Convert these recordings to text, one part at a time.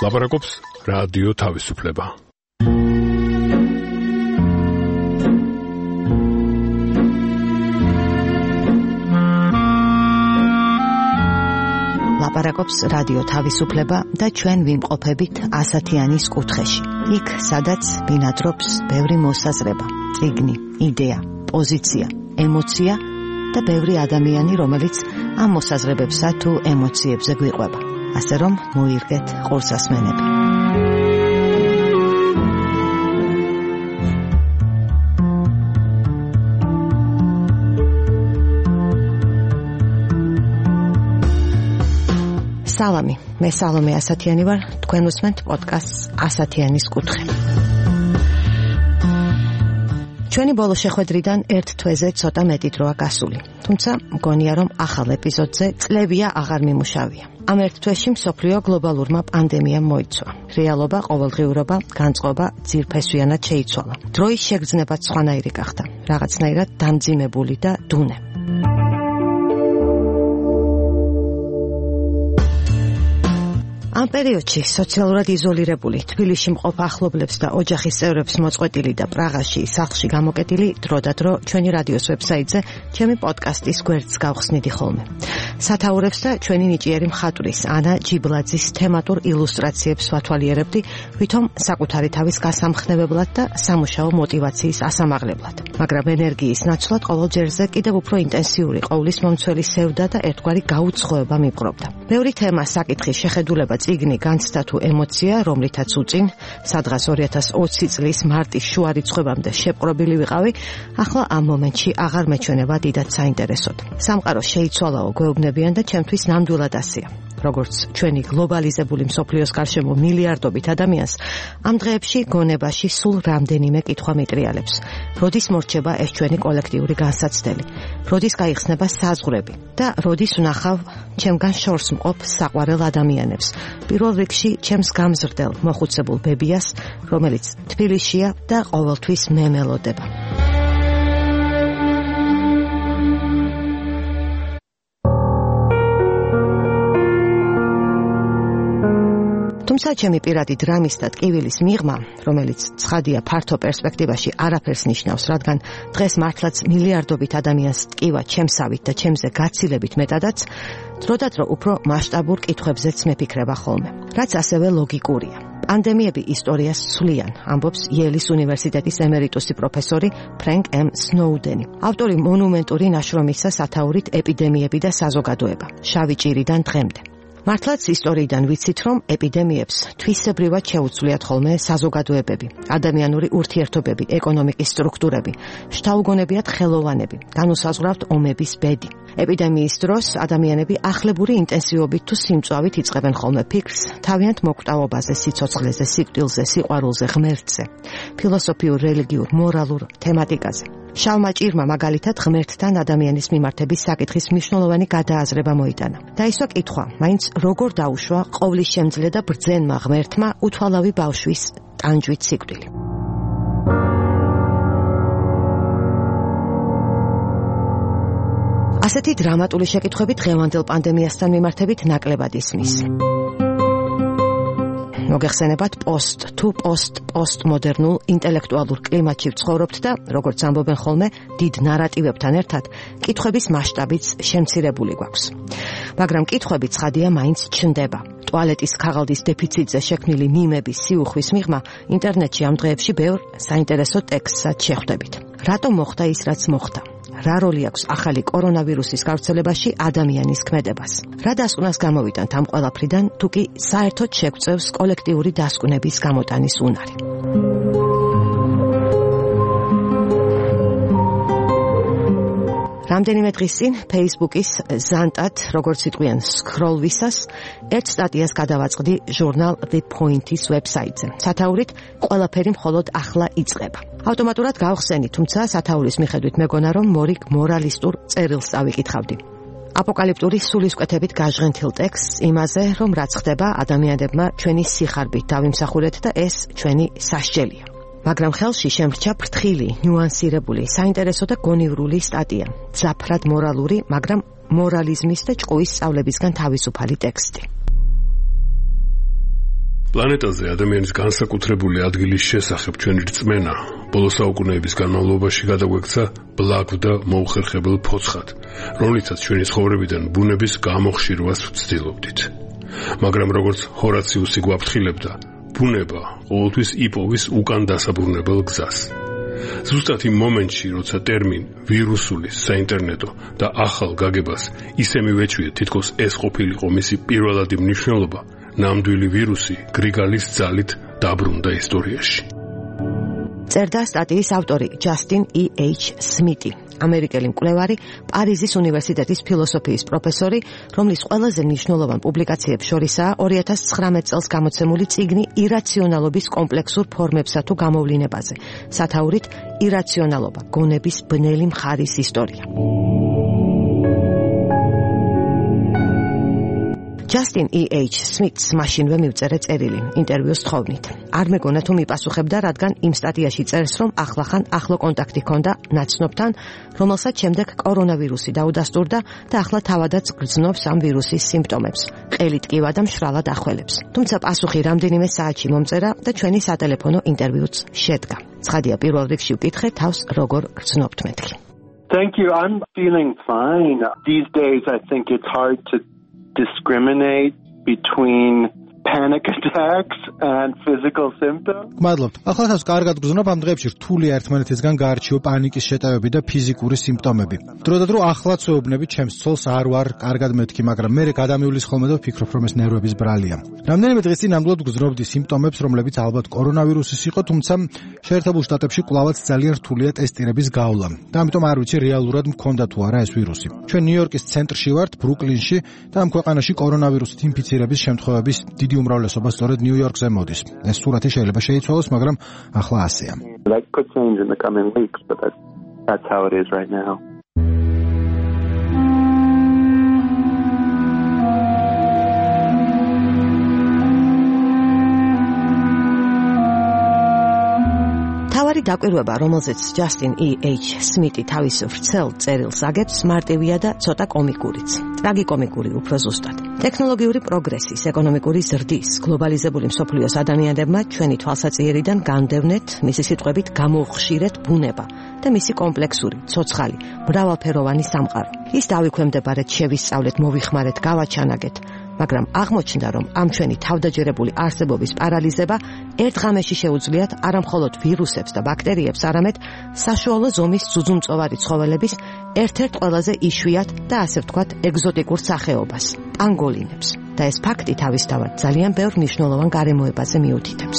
ლაპარაკობს რადიო თავისუფლება. ლაპარაკობს რადიო თავისუფლება და ჩვენ ვიმყოფებით ასათიანის კუთხეში. იქ, სადაც ბინადრობს ბევრი მოსაზრება, წიგნი, იდეა, პოზიცია, ემოცია და ბევრი ადამიანი, რომელიც ამ მოსაზრებებსა თუ ემოციებზე გვიყვება. ასე რომ მოირგეთ ყურსასმენები. სალამი, მე სალომე ასათიანი ვარ, თქვენ უსმენთ პოდკასტს ასათიანის კუთხე. ჩვენი ბოლო შეხვედრიდან ერთ თვეზე ცოტა მეტი დროა გასული, თუმცა მგონია რომ ახალ ეპიზოდზე წლებია აღარ მიმუშავია. ამ ერთ თვეში მსოფლიო გლობალურმა პანდემიამ მოიცვა. რეალობა, ყოველდღიურობა, განწყობა ძირფესვიანად შეიცვალა. დროის შეგრძნებაც სხვანაირი გახდა, რაღაცნაირად დამძიმებული და დუნე. ამ პერიოდში სოციალურად იზოლირებული, თბილისში მყოფ ახლობლებს და ოჯახის წევრებს მოწყვეტილი და პრაღაში სახლში გამოკეტილი დროდადრო ჩვენი რადიოს ვებსაიტზე ჩემი პოდკასტის გვერდს გავხსნიდი ხოლმე. სათაურებს და ჩვენი ნიჭიერი მხატვრის ანა ჯიბლაძის თემატურ ილუსტრაციებს ვათვალიერებდი, ვითომ საკუთარი თავის გასამხნევებლად და სამუშაო მოტივაციის ასამაღლებლად. მაგრამ ენერგიის ნაცვლად ყოველ ჯერზე კიდევ უფრო ინტენსიური ყოვლის მომცველი სევდა და ერთგვარი გაუცხოება მიპყრობდა. ბევრი თემა, საკითხი, შეხედულება, წიგნი, განცდა თუ ემოცია, რომლითაც უწინ სადღაც 2020 წლის მარტის შუა რიცხვებამდე შეპყრობილი ვიყავი, ახლა ამ მომენტში აღარ მეჩვენება დიდად საინტერესოდ. სამყარო შეიცვალაო, გვეუბნებიან და ჩემთვის ნამდვილად ასეა. როგორც ჩვენი გლობალიზებული მსოფლიოს გარშემო მილიარდობით ადამიანს, ამ დღეებში გონებაში სულ რამდენიმე კითხვა მიტრიალებს. როდის მორჩება ეს ჩვენი კოლექტიური განსაცდელი? როდის გაიხსნება საზღვრები? და როდის ვნახავ ჩემგან შორს მყოფ საყვარელ ადამიანებს? პირველ რიგში ჩემს გამზრდელ მოხუცებულ ბებიას, რომელიც თბილისშია და ყოველთვის მე მელოდება. თუმცა ჩემი პირადი დრამის და ტკივილის მიღმა, რომელიც ცხადია ფართო პერსპექტივაში არაფერს ნიშნავს, რადგან დღეს მართლაც მილიარდობით ადამიანს ტკივა ჩემსავით და ჩემზე გაცილებით მეტადაც, დროდადრო უფრო მასშტაბურ კითხვებზეც მეფიქრება ხოლმე. რაც ასევე ლოგიკურია. პანდემიები ისტორიას ცვლიან, ამბობს იელის უნივერსიტეტის ემერიტუსი პროფესორი ფრენკ ემ სნოუდენი. ავტორი მონუმენტური ნაშრომისა სათაურით ეპიდემიები და საზოგადოება, შავი ჭირიდან დღემდე. მართლაც ისტორიიდან ვიცით, რომ ეპიდემიებს თვისებრივად შეუცვლიათ ხოლმე საზოგადოებები, ადამიანური ურთიერთობები, ეკონომიკის სტრუქტურები, შთაუგონებიათ ხელოვანები, განუსაზღვრავთ ომების ბედი. ეპიდემიის დროს ადამიანები ახლებური ინტენსივობით თუ სიმწვავით იწყებენ ხოლმე ფიქრს თავიანთ მოკვდავობაზე, სიცოცხლეზე, სიკვდილზე, სიყვარულზე, ღმერთზე, ფილოსოფიურ, რელიგიურ, მორალურ თემატიკაზე. შავმა ჭირმა მაგალითად ღმერთთან ადამიანის მიმართების საკითხის მნიშვნელოვანი გადააზრება მოიტანა. დაისვა კითხვა, მაინც როგორ დაუშვა ყოვლისშემძლე და ბრძენმა ღმერთმა უთვალავი ბავშვის ტანჯვით სიკვდილი. ასეთი დრამატული შეკითხვები დღევანდელ პანდემიასთან მიმართებით ნაკლებად ისმის. მოგეხსენებათ პოსტმოდერნულ ინტელექტუალურ კლიმატში ვცხოვრობთ და როგორც ამბობენ ხოლმე, დიდ ნარატივებთან ერთად კითხვების მასშტაბიც შემცირებული გვაქვს. მაგრამ კითხვები ცხადია მაინც ჩნდება. ტუალეტის ქაღალდის დეფიციტზე შექმნილი მიმების სიუხვის მიღმა ინტერნეტში ამ დღეებში ბევრ საინტერესო ტექსტსაც შეხვდებით. რატომ მოხდა ის, რაც მოხდა? რა როლი აქვს ახალი კორონავირუსის გავრცელებაში ადამიანის ქმედებას? რა დასკვნას გამოვიტანთ ამ ყველაფრიდან, თუ კი საერთოდ შეგვწევს კოლექტიური დასკვნების გამოტანის უნარი? რამდენიმე დღის წინ Facebook-ის ზანტად, როგორც იტყვიან, სკროლვისას, ერთ სტატიას გადავაწყდი ჟურნალ The Point-ის ვებსაიტზე. სათაურით ყველაფერი მხოლოდ ახლა იწყება. ავტომატურად გავხსენი, თუმცა სათაურის მიხედვით მეგონა, რომ მორალისტურ წერილს წავიკითხავდი. აპოკალიპტური სულისკვეთებით გაჟღენთილ ტექსტს იმაზე, რომ რაც ხდება ადამიანებმა ჩვენი სიხარბით დავიმსახურეთ და ეს ჩვენი სასჯელია. მაგრამ ხელში შემრჩა ფრთხილი, ნიუანსირებული, საინტერესო და გონივრული სტატია, ძაფრად მორალური, მაგრამ მორალიზმის და ჭყუის სწავლებისგან თავისუფალი ტექსტი. პლანეტაზე ადამიანის განსაკუთრებული ადგილის შესახებ ჩვენი რწმენა ბოლო საუკუნეების განმავლობაში გადაგვექცა ბლაგვ და მოუხერხებელ ფოცხად, რომლითაც ჩვენი ცხოვრებიდან ბუნების გამოხშირვას ვცდილობდით. მაგრამ როგორც ჰორაციუსი გვაფრთხილებდა, ბუნება ყოველთვის იპოვის უკან დასაბრუნებელ გზას. ზუსტად იმ მომენტში, როცა ტერმინ ვირუსული საინტერნეტო და ახალ გაგებას ისე მივეჩვიეთ, თითქოს ეს ყოფილიყო მისი პირველადი მნიშვნელობა, ნამდვილი ვირუსი გრიგალის ძალით დაბრუნდა ისტორიაში. წერდა სტატიის ავტორი ჯასტინ E.H. სმიტი, ამერიკელი მკვლევარი, პარიზის უნივერსიტეტის ფილოსოფიის პროფესორი, რომლის ყველაზე მნიშვნელოვან პუბლიკაციებს შორისაა 2019 წელს გამოცემული წიგნი ირაციონალობის კომპლექსურ ფორმებსა თუ გამოვლინებაზე, სათაურით ირაციონალობა, გონების ბნელი მხარის ისტორია. ჯასტინ E.H. სმიტს მაშინვე მივწერე წერილი ინტერვიუს თხოვნით. არ მეგონა თუ მიპასუხებდა, რადგან იმ სტატიაში წერს, რომ ახლახან ახლო კონტაქტი ჰქონდა ნაცნობთან, რომელსაც შემდეგ კორონავირუსი დაუდასტურდა და ახლა თავადაც გრძნობს ამ ვირუსის სიმპტომებს. ყელით კივა და მშრალად ახველებს. თუმცა პასუხი რამდენიმე საათში მომწერა და ჩვენი სატელეფონო ინტერვიუც შედგა. ცხადია, პირველ რიგში ვკითხე თავს როგორ გრძნობთ მეთქი. Thank you. I'm feeling fine. These days I think it's hard to discriminate between panic attacks and physical symptoms. გმადლობთ. ახლა თავს კარგად გრძნობ, ამ დღეებში რთული ერთმანეთისგან გაარჩიო პანიკის შეტევები და ფიზიკური სიმპტომები. დროდადრო ახლაც ვეუბნები, ჩემს ცოლს არ ვარ კარგად მეთქი, მაგრამ მე გადამივლის ხოლმე და ვფიქრობ, რომ ეს ნერვების ბრალია. რამდენიმე დღის წინ ნამდვილად გრძნობდი სიმპტომებს, რომლებიც ალბათ კორონავირუსის იყო, თუმცა შეერთებულ შტატებში კვლავაც ძალიან რთულია ტესტირების გავლა. და ამიტომ არ ვიცი რეალურად მქონდა თუ არა ეს ვირუსი. ჩვენ ნიუ-იორკის ცენტრში ვართ, ბრუკლინში და ამ ქვეყანაში კორონავირუსით ინფიცირების შემთხვევების დიდი უმრავლესობა სწორედ ნიუ-იორკზე მოდის. ეს სურათი შეიძლება შეიცვალოს, მაგრამ ახლა ასეა. That could change in the coming weeks, but that's how it is right now. თავარი დაკვირვება, რომელზეც ჯასტინ E.H. სმიტი თავის ვრცელ წერილს აგებს, მარტივია და ცოტა კომიკურიც. ტრაგიკომიკური უფრო ზუსტად. ტექნოლოგიური პროგრესის, ეკონომიკური ზრდის, გლობალიზებული მსოფლიოს ადამიანებმა ჩვენი თვალსაჩინარიდან განდევნეთ, მისი სიტყვებით გამოუხშირეთ ბუნება და მისი კომპლექსური, ცოცხალი, მრავალფეროვანი სამყარო. ის დავიქვემდებარეთ, შევისწავლეთ, მოვიხმარეთ, გავაჩანაგეთ. მაგრამ აღმოჩნდა, რომ ამ ჩვენი თავდაჯერებული არსებობის პარალიზება ერთ ღამეში შეუძლიათ არა მხოლოდ ვირუსებს და ბაქტერიებს, არამედ საშუალო ზომის ძუძუმწოვარი ცხოველების ერთ-ერთ ყველაზე იშვიათ და ასე ვთქვათ ეგზოტიკურ სახეობას, პანგოლინებს. და ეს ფაქტი თავისთავად ძალიან ბევრ მნიშვნელოვან გარემოებაზე მიუთითებს.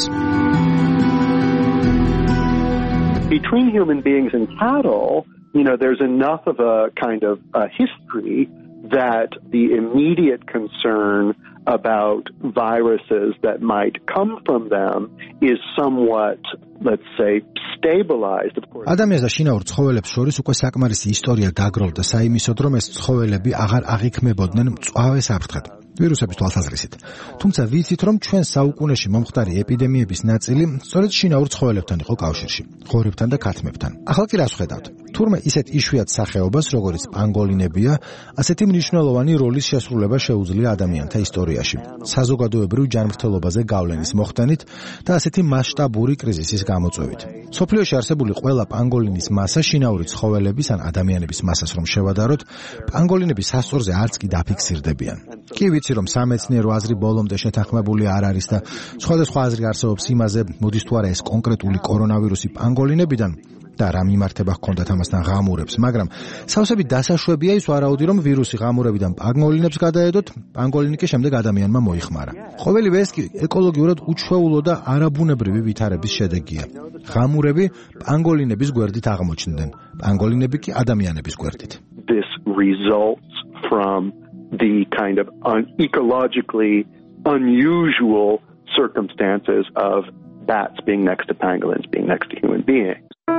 Between human beings and cattle, there's enough of a kind of a history that the immediate concern about viruses that might come from them is somewhat, let's say, stabilized. Of course. ადამიანს და შინაურ ცხოველებს შორის უკვე საკმარისი ისტორია დაგროვდა საიმისოდ, რომ ეს ცხოველები აღარ აღიქმებოდნენ მწვავე საფრთხედ. ვირუსების თვალსაზრისით. თუმცა ვიცით, რომ ჩვენ საუკუნეში მომხდარი ეპიდემიების ნაწილი სწორედ შინაურ ცხოველებთან იყო კავშირში, ღორებთან და ქათმებთან. ახლა კი რას ხედავთ? თურმე ისეთ იშვიათ სახეობას, როგორც პანგოლინებია, ასეთი მნიშვნელოვანი როლის შესრულება შეუძლია ადამიანთა ისტორიაში, საზოგადოებრივ ჯანმრთელობაზე გავლენის მოხდენით და ასეთი მასშტაბური კრიზისის გამოწვევით. სოფლიოში არსებული ყველა პანგოლინის მასა შინაური ცხოველების ან ადამიანების მასას რომ შევადაროთ, პანგოლინების სასწორზე არც კი დაფიქსირდებიან. კი ვიცი, რომ სამეცნიერო აზრი ბოლომდე შეთანხმებული არ არის და სხვადასხვა აზრი არსებობს იმაზე, მოდის თუ არა ეს კონკრეტული კორონავირუსი პანგოლინებიდან და რა მიმართება ჰქონდათ ამასთან ღამურებს, მაგრამ სავსებით დასაშვებია ის ვარაუდი, რომ ვირუსი ღამურებიდან პანგოლინებს გადაედოთ, პანგოლინი კი შემდეგ ადამიანმა მოიხმარა. ყოველივე ეს კი ეკოლოგიურად უჩვეულო და არაბუნებრივი ვითარების შედეგია. ღამურები პანგოლინების გვერდით აღმოჩნდნენ, პანგოლინები კი ადამიანების გვერდით. This results from the kind of ecologically unusual circumstances of bats being next to pangolins, being next to human beings.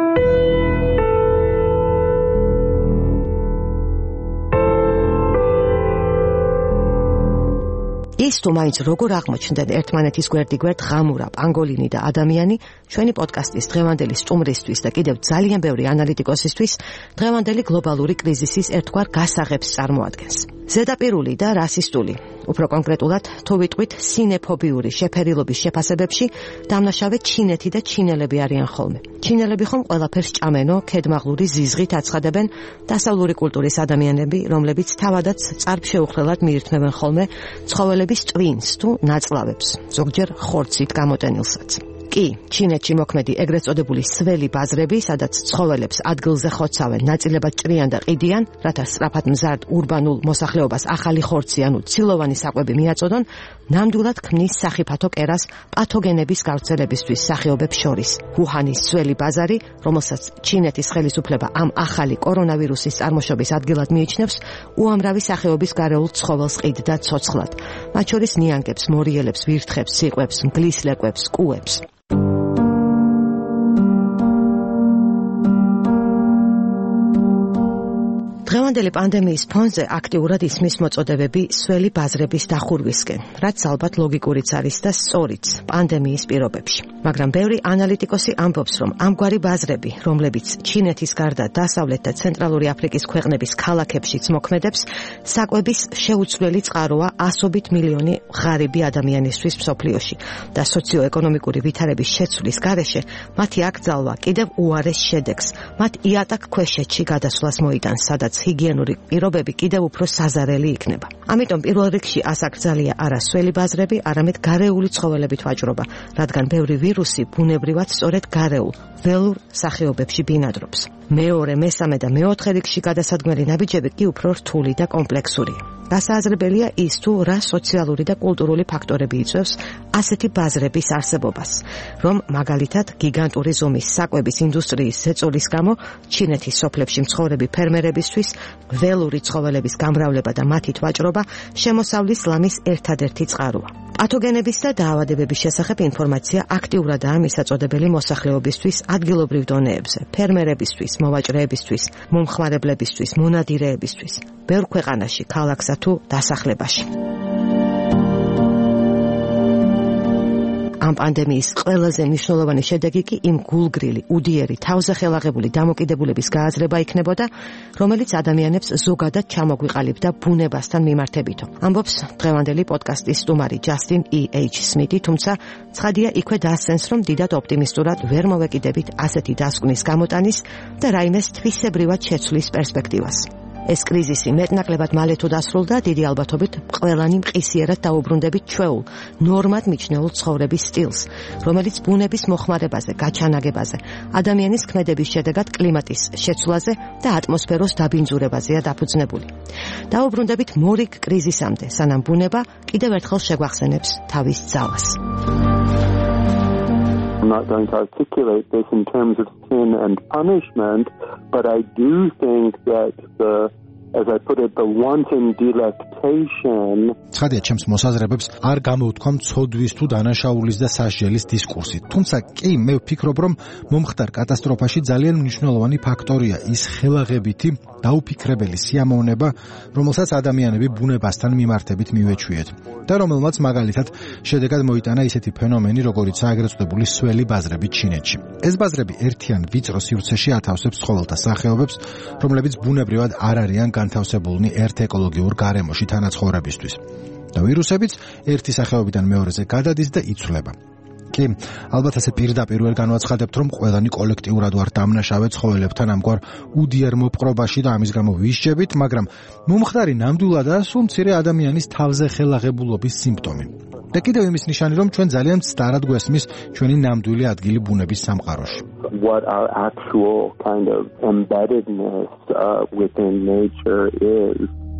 ის თუ მაინც როგორ აღმოჩნდნენ ერთმანეთის გვერდიგვერდ ღამურა, პანგოლინი და ადამიანი, ჩვენი პოდკასტის დღევანდელი სტუმრისთვის და კიდევ ძალიან ბევრი ანალიტიკოსისთვის დღევანდელი გლობალური კრიზისის ერთგვარ გასაღებს წარმოადგენს. ზედაპირული და რასისტული. უფრო კონკრეტულად, თუ ვიტყვით სინეფობიური შეფერილობის შეფასებებში, დამნაშავე ჩინეთი და ჩინელები არიან ხოლმე. ჩინელები ხომ ყველაფერს ჭამენო, ქედმაღლური ზიზღით აცხადებენ, დასავლური კულტურის ადამიანები, რომლებიც თავადაც წარბშეუხლელად მიირთმევენ ხოლმე ცხოველების ტვინს თუ ნაწლავებს, ზოგჯერ ხორცით გამოტენილსაც. კი, ჩინეთში მოქმედი ეგრეთ წოდებული სველი ბაზრები, სადაც ცხოველებს ადგილზე ხოცავენ, ნაწილებად ჭრიან და ყიდიან, რათა სწრაფად მზარდ ურბანულ მოსახლეობას ახალი ხორცი, ანუ ცილოვანი საკვები მიაწოდონ, ნამდვილად ქმნის სახიფათო კერას პათოგენების გავრცელებისთვის სახეობებს შორის. უჰანის სველი ბაზარი, რომელსაც ჩინეთის ხელისუფლება ამ ახალი კორონავირუსის წარმოშობის ადგილად მიიჩნევს, უამრავი სახეობის გარეულ ცხოველს ყიდდა ცოცხლად. მათ შორის ნიანგებს, მორიელებს, ვირთხებს, ციყვებს, მგლის ლეკვებს, კუებს. დღევანდელი პანდემიის ფონზე აქტიურად ისმის მოწოდებები სველი ბაზრების დახურვისკენ, რაც ალბათ ლოგიკურიც არის და სწორიც პანდემიის პირობებში. მაგრამ ბევრი ანალიტიკოსი ამბობს, რომ ამგვარი ბაზრები, რომლებიც ჩინეთის გარდა დასავლეთ და ცენტრალური აფრიკის ქვეყნების ქალაქებშიც მოქმედებს, საკვების შეუცვლელი წყაროა ასობით მილიონი ღარიბი ადამიანისთვის მსოფლიოში და სოციო-ეკონომიკური ვითარების შეცვლის გარეშე მათი აკრძალვა კიდევ უარეს შედეგს, მათ იატაკ ქვეშეთში გადასვლას მოიტანს, სადაც ჰიგიენური პირობები კიდევ უფრო საზარელი იქნება. ამიტომ პირველ რიგში ასაკრძალია არა სველი ბაზრები, არამედ გარეული ცხოველებით ვაჭრობა, რადგან ბევრი ვირუსი ბუნებრივად სწორედ გარეულ, ველურ სახეობებში ბინადრობს. მეორე, მესამე და მეოთხე რიგში გადასადგმელი ნაბიჯები კი უფრო რთული და კომპლექსურია. გასააზრებელია ის, თუ რა სოციალური და კულტურული ფაქტორები იწვევს ასეთი ბაზრების არსებობას, რომ მაგალითად გიგანტური ზომის საკვების ინდუსტრიის ზეწოლის გამო ჩინეთის სოფლებში მცხოვრები ფერმერებისთვის ველური ცხოველების გამრავლება და მათით ვაჭრობა შემოსავლის ლამის ერთადერთი წყაროა. პათოგენების და დაავადებების შესახებ ინფორმაცია აქტიურადაა მისაწოდებელი მოსახლეობისთვის ადგილობრივ დონეებზე, ფერმერებისთვის, მოვაჭრეებისთვის, მომხმარებლებისთვის, მონადირეებისთვის, ბევრ ქვეყანაში, ქალაქსა თუ დასახლებაში. ამ პანდემიის ყველაზე მნიშვნელოვანი შედეგი კი იმ გულგრილი, უდიერი, თავზე ხელაღებული დამოკიდებულების გააზრება იქნებოდა, რომელიც ადამიანებს ზოგადად ჩამოგვიყალიბდა ბუნებასთან მიმართებითო. ამბობს დღევანდელი პოდკასტის სტუმარი ჯასტინ E.H. სმითი, თუმცა ცხადია იქვე დასცენს, რომ დიდად ოპტიმისტურად ვერ მოვეკიდებით ასეთი დასკვნის გამოტანის და რაიმეს თვისებრივად შეცვლის პერსპექტივას. ეს კრიზისი მეტნაკლებად მალე თუ დასრულდა, დიდი ალბათობით ყველანი მყისიერად დაუბრუნდებით ჩვეულ, ნორმად მიჩნეულ ცხოვრების სტილს, რომელიც ბუნების მოხმარებაზე, გაჩანაგებაზე, ადამიანის ქმედების შედეგად კლიმატის შეცვლაზე და ატმოსფეროს დაბინძურებაზეა დაფუძნებული. დაუბრუნდებით მორიგ კრიზისამდე, სანამ ბუნება კიდევ ერთხელ შეგვახსენებს თავის ძალას. I'm not going to articulate this in terms of sin and punishment, but I do think that as I put it, the wanton delectation. ცხადია, ჩემს მოსაზრებებს არ გამოვთქვამ ცოდვის თუ დანაშაულის და სასჯელის დისკურსით. თუმცა კი, მე ვფიქრობ, რომ მომხდარ კატასტროფაში ძალიან მნიშვნელოვანი ფაქტორია ის ხელაღებითი, დაუფიქრებელი სიამოვნება, რომელსაც ადამიანები ბუნებასთან მიმართებით მივეჩვიეთ და რომელმაც მაგალითად შედეგად მოიტანა ისეთი ფენომენი, როგორიცაა ეგრეთ წოდებული სველი ბაზრები ჩინეთში. ეს ბაზრები ერთიან ვიწრო სივრცეში ათავსებს ცხოველთა სახეობებს, რომლებიც ბუნებრივად არ არიან განთავსებულნი ერთ ეკოლოგიურ გარემოში თანაცხოვრებისთვის. და ვირუსებიც ერთი სახეობიდან მეორეზე გადადის და იცვლება. კი, ალბათ ასე პირდაპირ ვერ განვაცხადებთ, რომ ყველანი კოლექტიურად ვარ დამნაშავე ცხოველებთან ამგვარ უდიერ მოპყრობაში და ამის გამო ვისჯებით, მაგრამ მომხდარი ნამდვილადაა სულ მცირე ადამიანის თავზე ხელაღებულობის სიმპტომი. და კიდევ იმის ნიშანი, რომ ჩვენ ძალიან მცდარად გვესმის ჩვენი ნამდვილი ადგილი ბუნების სამყაროში. What our actual kind of embeddedness within nature is.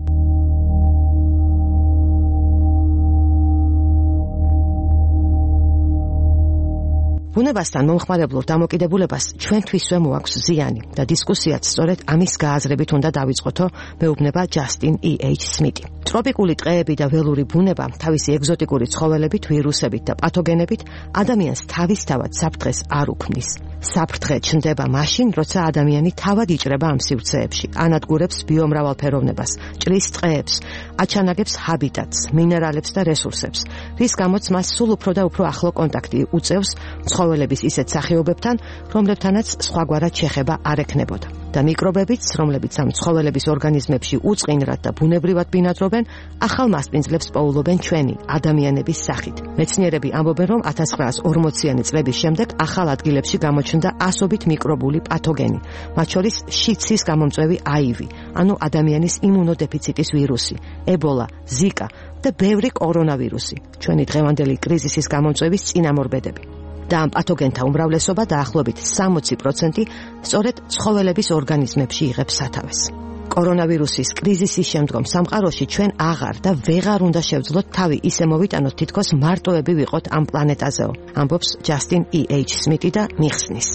ბუნებასთან მომხმარებლურ დამოკიდებულებას ჩვენთვისვე მოაქვს ზიანი და დისკუსიაც სწორედ ამის გააზრებით უნდა დავიწყოთო, მეუბნება ჯასტინ E.H. სმითი. ტროპიკული ტყეები და ველური ბუნება თავისი ეგზოტიკური ცხოველებით, ვირუსებით და პათოგენებით ადამიანს თავისთავად საფრთხეს არ უქმნის. საფრთხე ჩნდება მაშინ, როცა ადამიანი თავად იჭრება ამ სივრცეებში, ანადგურებს ბიომრავალფეროვნებას, ჭრის ტყეებს, აჩანაგებს ჰაბიტატს, მინერალებს და რესურსებს, რის გამოც მას სულ უფრო და უფრო ახლო კონტაქტი უწევს ცხოველების ისეთ სახეობებთან, რომლებთანაც სხვაგვარად შეხება არ ექნებოდა. და მიკრობებიც, რომლებიც ამ ცხოველების ორგანიზმებში უწყინრად და ბუნებრივად ბინადრობენ, ახალ მასპინძლებს პოულობენ ჩვენი ადამიანების სახით. მეცნიერები ამბობენ, რომ 1940-იანი წლების შემდეგ ახალ ადგილებში გამოჩნდა ასობით მიკრობული პათოგენი, მათ შორის შიცის გამომწვევი აივი, ანუ ადამიანის იმუნოდეფიციტის ვირუსი, ებოლა, ზიკა და ბევრი კორონავირუსი, ჩვენი დღევანდელი კრიზისის გამომწვევის წინამორბედები. და ამ პათოგენთა უმრავლესობა დაახლოებით 60% სწორედ ცხოველების ორგანიზმებში იღებს სათავეს. კორონავირუსის კრიზისის შემდგომ სამყაროში ჩვენ აღარ და ვეღარ უნდა შევძლოთ თავი ისე მოვიტანოთ, თითქოს მარტოები ვიყოთ ამ პლანეტაზეო, ამბობს ჯასტინ E.H. სმიტი და მიხსნის.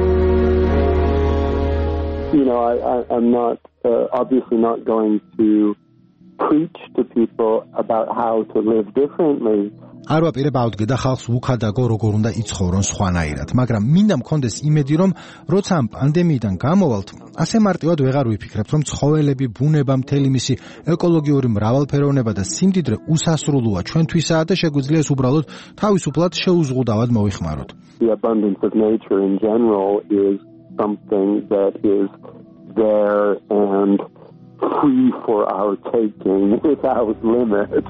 I'm not obviously not going to preach to people about how to live differently. არ ვაპირებ ავდგე და ხალხს უქადაგო როგორ უნდა იცხოვრონ სხვანაირად, მაგრამ მინდა მქონდეს იმედი, რომ როცა ამ პანდემიიდან გამოვალთ, ასე მარტივად ვეღარ ვიფიქრებთ, რომ ცხოველები, ბუნება, მთელი მისი ეკოლოგიური მრავალფეროვნება და სიმდიდრე უსასრულოა ჩვენთვისაა და შეგვიძლია უბრალოდ თავისუფლად შეუზღუდავად მოვიხმაროთ. The abundance of nature in general is something that is there and free for our taking without limit.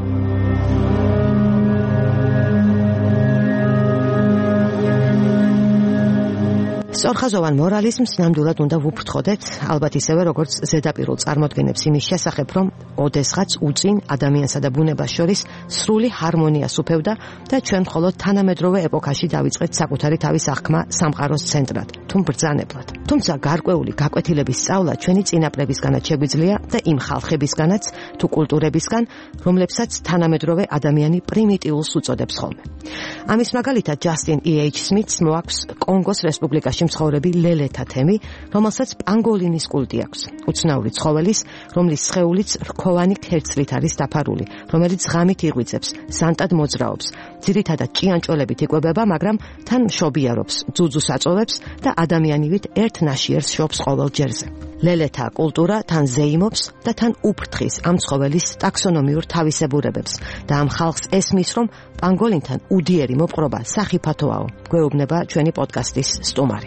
სწორხაზოვან მორალიზმს ნამდვილად უნდა ვუფრთხოდეთ, ალბათ ისევე როგორც ზედაპირულ წარმოდგენებს იმის შესახებ, რომ ოდესღაც უწინ ადამიანსა და ბუნებას შორის სრული ჰარმონიას უფევდა და ჩვენ მხოლოდ თანამედროვე ეპოქაში დავიწყეთ საკუთარი თავის აღქმა სამყაროს ცენტრად, თუ ბრძანებლად. თუმცა გარკვეული გაკვეთილების სწავლა ჩვენი წინაპრებისგანაც შეგვიძლია და იმ ხალხებისგანაც თუ კულტურებისგან, რომლებსაც თანამედროვე ადამიანი პრიმიტიულს უწოდებს ხოლმე. ამის მაგალითად ჯასტინ E.H. სმიტს მოაქვს კონგოს რესპუბლიკაში მცხოვრები ლელეთა თემი, რომელსაც პანგოლინის კულტი აქვს. უცნაური ცხოველის, რომლის სხეულიც რქოვანი ქერცლით არის დაფარული, რომელიც ღამით იღვიძებს, ზანტად მოძრაობს, ძირითადად ჭიანჭველებით იკვებება, მაგრამ თან მშობიარობს, ძუძუს აწოვებს და ადამიანივით ერთ ნაშიერს შობს ყოველ ჯერზე. ლელეთა კულტურა თან ზეიმობს და თან უფრთხის ამ ცხოველის ტაქსონომიურ თავისებურებებს და ამ ხალხს ესმის, რომ პანგოლინთან უდიერი მოპყრობა სახიფათოაო. გვეუბნება ჩვენი პოდკასტის სტუმარი.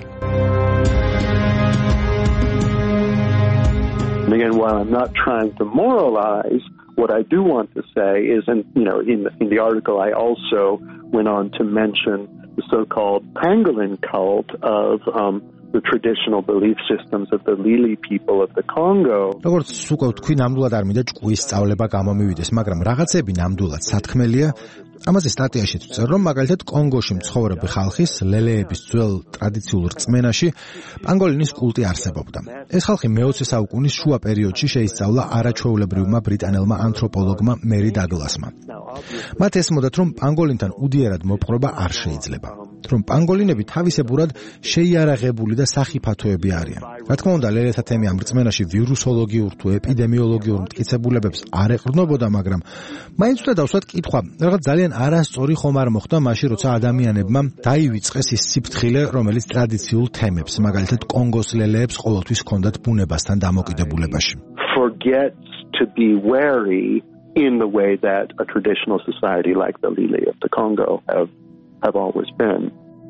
And again, while I'm not trying to moralize, what I do want to say is, and in the article I also went on to mention the so-called pangolin cult of the traditional belief systems of the Lili people of the Congo. როგორც უკვე თქვი, ნამდვილად არ მინდა ჭკუის სწავლება გამომივიდეს, მაგრამ რაღაცები ნამდვილად სათქმელია. ამაზე სტატიაში ვწერ, რომ მაგალითად კონგოში მცხოვრები ხალხის ლელეების ძველ ტრადიციულ რწმენაში პანგოლინის კულტი არსებობდა. ეს ხალხი მე-20 საუკუნის შუა პერიოდში შეისწავლა არაჩვეულებრივმა ბრიტანელმა ანთროპოლოგმა მერი დაგლასმა. მათ ესმოდათ, რომ პანგოლინთან უდიერად მოპყრობა არ შეიძლება, რომ პანგოლინები თავისებურად შეიარაღებული და სახიფათოები არიან. რა თქმა უნდა, ლელეთა თემი ამ რწმენაში ვირუსოლოგიურ თუ ეპიდემიოლოგიურ მტკიცებულებებს არ ეყრდნობოდა, მაგრამ მაინც უნდა დავსვათ კითხვა, რაღაც ძალიან არასწორი ხომ არ მოხდა მაშინ, როცა ადამიანებმა დაივიწყეს ის სიფრთხილე, რომელიც ტრადიციულ თემებს, მაგალითად კონგოს ლელეებს ყოველთვის ჰქონდათ ბუნებასთან დამოკიდებულებაში. Forgets to be wary in the way that a traditional society like the Lili of the Congo have always been.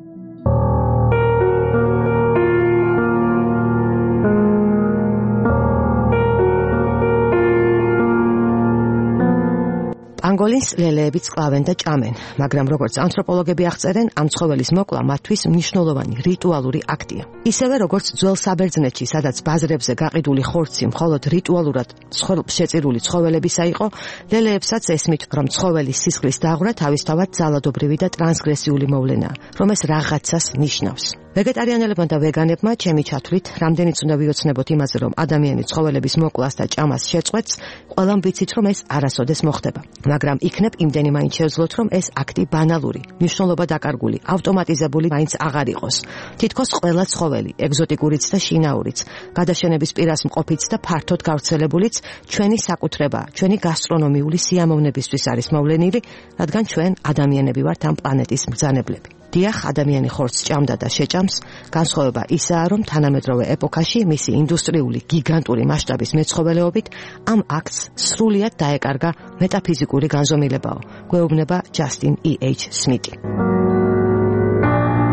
პანგოლინს ლელეებიც კლავენ და ჭამენ, მაგრამ როგორც ანთროპოლოგები აღწერენ, ამ ცხოველის მოკვლა მათთვის მნიშვნელოვანი რიტუალური აქტია. ისევე როგორც ძველ საბერძნეთში, სადაც ბაზრებზე გაყიდული ხორცი მხოლოდ რიტუალურად შეწირული ცხოველებისა იყო, ლელეებსაც ესმით, რომ ცხოველის სისხლის დაღვრა თავისთავად ძალადობრივი და ტრანსგრესიული მოვლენაა, რომ ეს რაღაცას ნიშნავს. ვეგეტარიანელებმა და ვეგანებმა ჩემი ჩათვლით, რამდენიც უნდა ვიოცნებოთ იმაზე, რომ ადამიანი ცხოველების მოკლას და ჭამას შეწყვეტს, ყველამ ვიცით, რომ ეს არასოდეს მოხდება. მაგრამ იქნებ იმდენი მაინც შევძლოთ, რომ ეს აქტი ბანალური, მნიშვნელობა დაკარგული, ავტომატიზებული მაინც აღარ იყოს. თითქოს ყველა ცხოველი, ეგზოტიკურიც და შინაურიც, გადაშენების პირას მყოფიც და ფართოდ გავრცელებულიც, ჩვენი საკუთრებაა, ჩვენი გასტრონომიული სიამოვნებისთვის არის მოვლენილი, რადგან ჩვენ ადამიანები ვართ ამ პლანეტის მბრძანებლები. დიახ, ადამიანი ხორცს ჭამდა და შეჭამს, განსხვავება ისაა, რომ თანამედროვე ეპოქაში მისი ინდუსტრიული გიგანტური მასშტაბის მეცხოველეობით ამ აქტს სრულიად დაეკარგა მეტაფიზიკური განზომილებაო. გვეუბნება ჯასტინ E.H. სმიტი.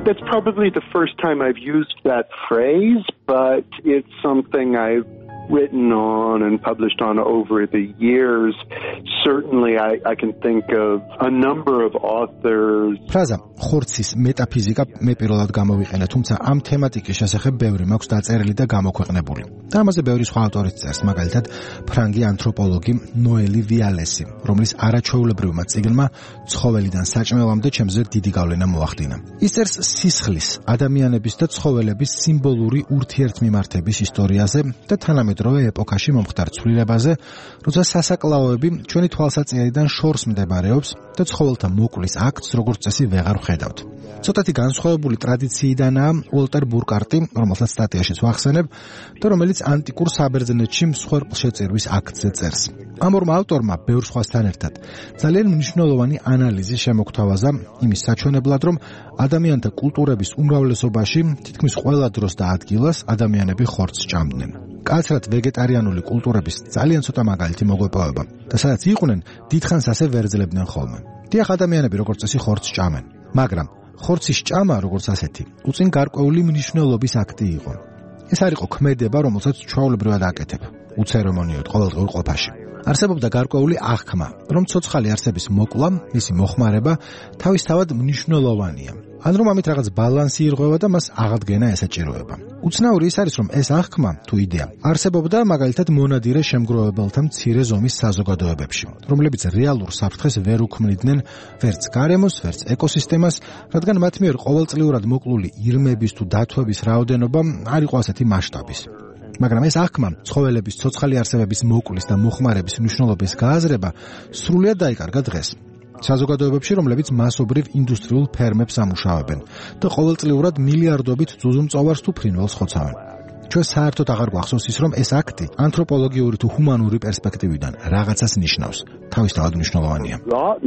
That's probably the first time I've used that phrase, but it's something I've written on and published on over the years. Certainly I can think of a number of authors. ფრაზა ხორცის მეტაფიზიკა მე პირველად გამოვიყენე, თუმცა ამ თემატიკის შესახებ ბევრი მაქვს დაწერილი და გამოქვეყნებული. და ამაზე ბევრი სხვა ავტორიც წერს, მაგალითად ფრანგი ანთროპოლოგი ნოელი ვიალესი, რომლის არაჩვეულებრივმა წიგნმა ცხოველიდან საჭმელამდე ჩემზე დიდი გავლენა მოახდინა. ის წერს სისხლის, ადამიანების და ცხოველების სიმბოლური ურთიერთმიმართების ისტორიაზე და თანამედროვე ეპოქაში მომხდარ ცვლილებაზე, როცა სასაკლაოები ჩვენი თვალსაჩინარიდან შორს მდებარეობს და ცხოველთა მოკვლის აქტს როგორც წესი ვეღარ ვხედავთ. ცოტათი განსხვავებული ტრადიციიდანაა უოლტერ ბურკარტი, რომელსაც სტატიაშიც ვახსენებ და რომელიც ანტიკურ საბერძნეთში მსხვერპლშეწირვის აქტზე წერს. ამ ორმა ავტორმა ბევრ სხვასთან ერთად ძალიან მნიშვნელოვანი ანალიზი შემოგთავაზა იმის საჩვენებლად, რომ ადამიანთა კულტურების უმრავლესობაში თითქმის ყველა დროს და ადგილას ადამიანები ხორცს ჭამდნენ. კაცრად ვეგეტარიანული კულტურების ძალიან ცოტა მაგალითი მოგვეპოვება და სადაც იყვნენ, დიდხანს ასე ვერძლებდნენ ხოლმე. დიახ, ადამიანები როგორც წესი ხორცს ჭამენ, მაგრამ ხორცის ჭამა როგორც ასეთი უწინ გარკვეული მნიშვნელობის აქტი იყო. ეს არ იყო ქმედება, რომელსაც ჩვეულებრივად აკეთებ, უცერემონიოდ ყოველდღიურ ყოფაში. არსებობდა გარკვეული აღქმა, რომ ცოცხალი არსების მოკლა, მისი მოხმარება თავისთავად მნიშვნელოვანია. ან რომ ამით რაღაც ბალანსი ირღვევა და მას აღდგენა ესაჭიროება. უცნაური ის არის, რომ ეს აღქმა თუ იდეა არსებობდა მაგალითად მონადირე შემგროვებელთა მცირე ზომის საზოგადოებებში, რომლებიც რეალურ საფრთხეს ვერ უქმნიდნენ ვერც გარემოს, ვერც ეკოსისტემას, რადგან მათ მიერ ყოველწლიურად მოკლული ირმების თუ დათვების რაოდენობა არ იყო ასეთი მასშტაბის. მაგრამ ეს აღქმა ცხოველების ცოცხალი არსებების მოკლის და მოხმარების მნიშვნელობის გააზრება სრულიად დაიკარგა დღეს. საზოგადოებებში, რომლებიც მასობრივ ინდუსტრიულ ფერმებს ამუშავებენ და ყოველწლიურად მილიარდობით ძუძუმწოვარს თუ ფრინველს ხოცავენ. ჩვენ საერთოდ აღარ გვახსოვს ის, რომ ეს აქტი ანთროპოლოგიური თუ ჰუმანური პერსპექტივიდან რაღაცას ნიშნავს. თავისთავად მნიშვნელოვანია.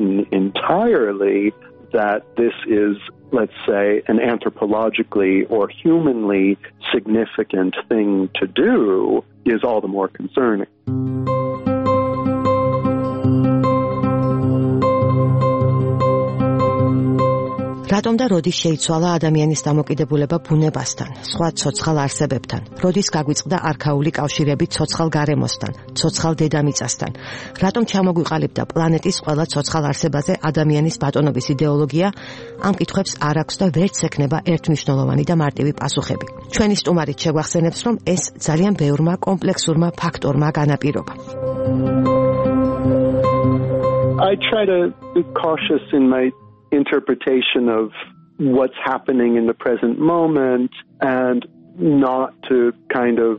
That this is, let's say, an anthropologically or humanly significant thing to do is all the more concerning. რატომ და როდის შეიცვალა ადამიანის დამოკიდებულება ბუნებასთან, სხვა ცოცხალ არსებებთან? როდის გაგვიწყდა არქაული კავშირები ცოცხალ გარემოსთან, ცოცხალ დედამიწასთან? რატომ ჩამოგვიყალიბდა პლანეტის ყველა ცოცხალ არსებაზე ადამიანის ბატონობის იდეოლოგია? ამ კითხვებს არ აქვს და ვერც ექნება ერთმნიშვნელოვანი და მარტივი პასუხები. ჩვენი სტუმარით შეგვახსენებს, რომ ეს ძალიან ბევრმა კომპლექსურმა ფაქტორმა განაპირობა. I try to be cautious in my interpretation of what's happening in the present moment and not to kind of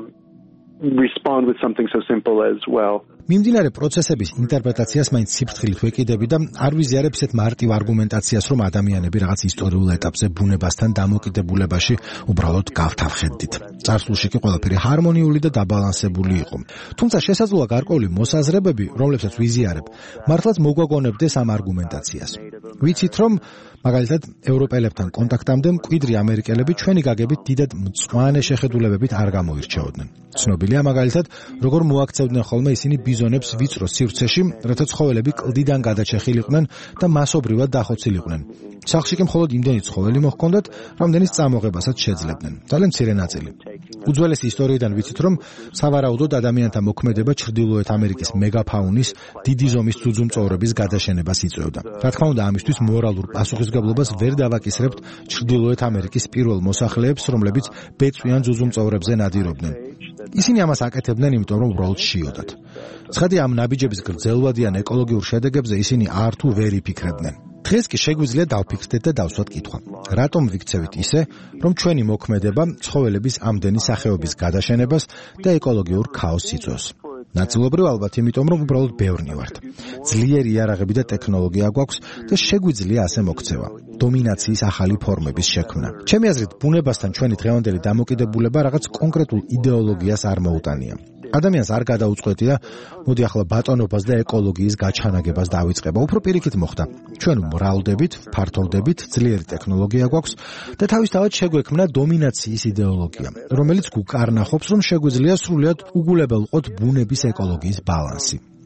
respond with something so simple as, well, მიმდინარე პროცესების ინტერპრეტაციას მაინც სიფრთხილით ვეკიდები და არ ვიზიარებ ისეთ მარტივ არგუმენტაციას, რომ ადამიანები რაღაც ისტორიულ ეტაპზე ბუნებასთან დამოკიდებულებაში უბრალოდ გავთავხედდით. წარსულში კი ყველაფერი ჰარმონიული და დაბალანსებული იყო. თუმცა შესაძლოა გარკვეული მოსაზრებები, რომლებსაც ვიზიარებ, მართლაც მოგვაგონებდეს ამ არგუმენტაციას. ვიცით, რომ მაგალითად ევროპელებთან კონტაქტამდე მკვიდრი ამერიკელები ჩვენი გაგებით დიდად მწვანე შეხედულებებით არ გამოირჩეოდნენ. ცნობილია მაგალითად, როგორ მოაქცევდნენ ხოლმე ისინი ბიზონებს ვიწრო სივრცეში, რათა ცხოველები კლდიდან გადაჭეხილიყვნენ და მასობრივად დახოცილიყვნენ. სახლში კი მხოლოდ იმდენი ცხოველი მოჰქონდათ, რამდენის წამოღებასაც შეძლებდნენ. ძალიან მცირე ნაწილი. უძველესი ისტორიიდან ვიცით, რომ სავარაუდოდ ადამიანთა მოქმედება ჩრდილოეთ ამერიკის მეგაფაუნის დიდი ზომის ძუძუმწოვრების გადაშენებას იწვევდა. რა თქმა უნდა, ამისთვის მორალურ პასუხისმგებლობას ვერ დავაკისრებთ ჩრდილოეთ ამერიკის პირველ მოსახლეებს, რომლებიც ბეწვიან ძუძუმწოვრებზე ნადირობდნენ. ისინი ამას აკეთებდნენ, იმიტომ რომ უბრალოდ შიოდათ. ცხადია, ამ ნაბიჯების გრძელვადიან ეკოლოგიურ შედეგებზე ისინი არ თუ ვერ იფიქრებდნენ. დღეს კი შეგვიძლია დავფიქრდეთ და დავსვათ კითხვა. რატომ ვიქცევით ისე, რომ ჩვენი მოქმედება ცხოველების ამდენი სახეობის გადაშენებას და ეკოლოგიურ ქაოსს იწვევს? ნაწილობრივ ალბათ იმიტომ, რომ უბრალოდ ბევრნი ვართ. ძლიერი იარაღები და ტექნოლოგია გვაქვს და შეგვიძლია ასე მოქცევა. დომინაციის ახალი ფორმების შექმნა. ჩემი აზრით, ბუნებასთან ჩვენი დღევანდელი დამოკიდებულება რაღაც კონკრეტულ იდეოლოგიას არ მოუტანია. ადამიანს არ გადაუწყვეტია, მოდი ახლა ბატონობას და ეკოლოგიის გაჩანაგებას დავიწყება. უფრო პირიქით მოხდა. ჩვენ მრავლდებით, ფართოვდებით, ძლიერი ტექნოლოგია გვაქვს და თავისთავად შეგვექმნა დომინაციის იდეოლოგია, რომელიც გვუკარნახობს, რომ შეგვიძლია სრულიად უგულებელყოთ ბუნების ეკოლოგიის ბალანსი.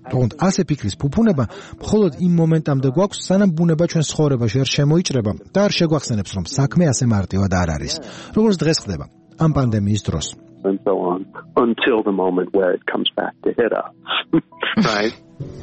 თუმცა ასე ფიქრის ფუფუნება მხოლოდ იმ მომენტამდე გვაქვს, სანამ ბუნება ჩვენ ცხოვრებაში არ შემოიჭრება და არ შეგვახსენებს, რომ საქმე ასე მარტივად არ არის. როგორც დღეს ხდება ამ პანდემიის დროს. And so on until the moment where it comes back to hit us. Right?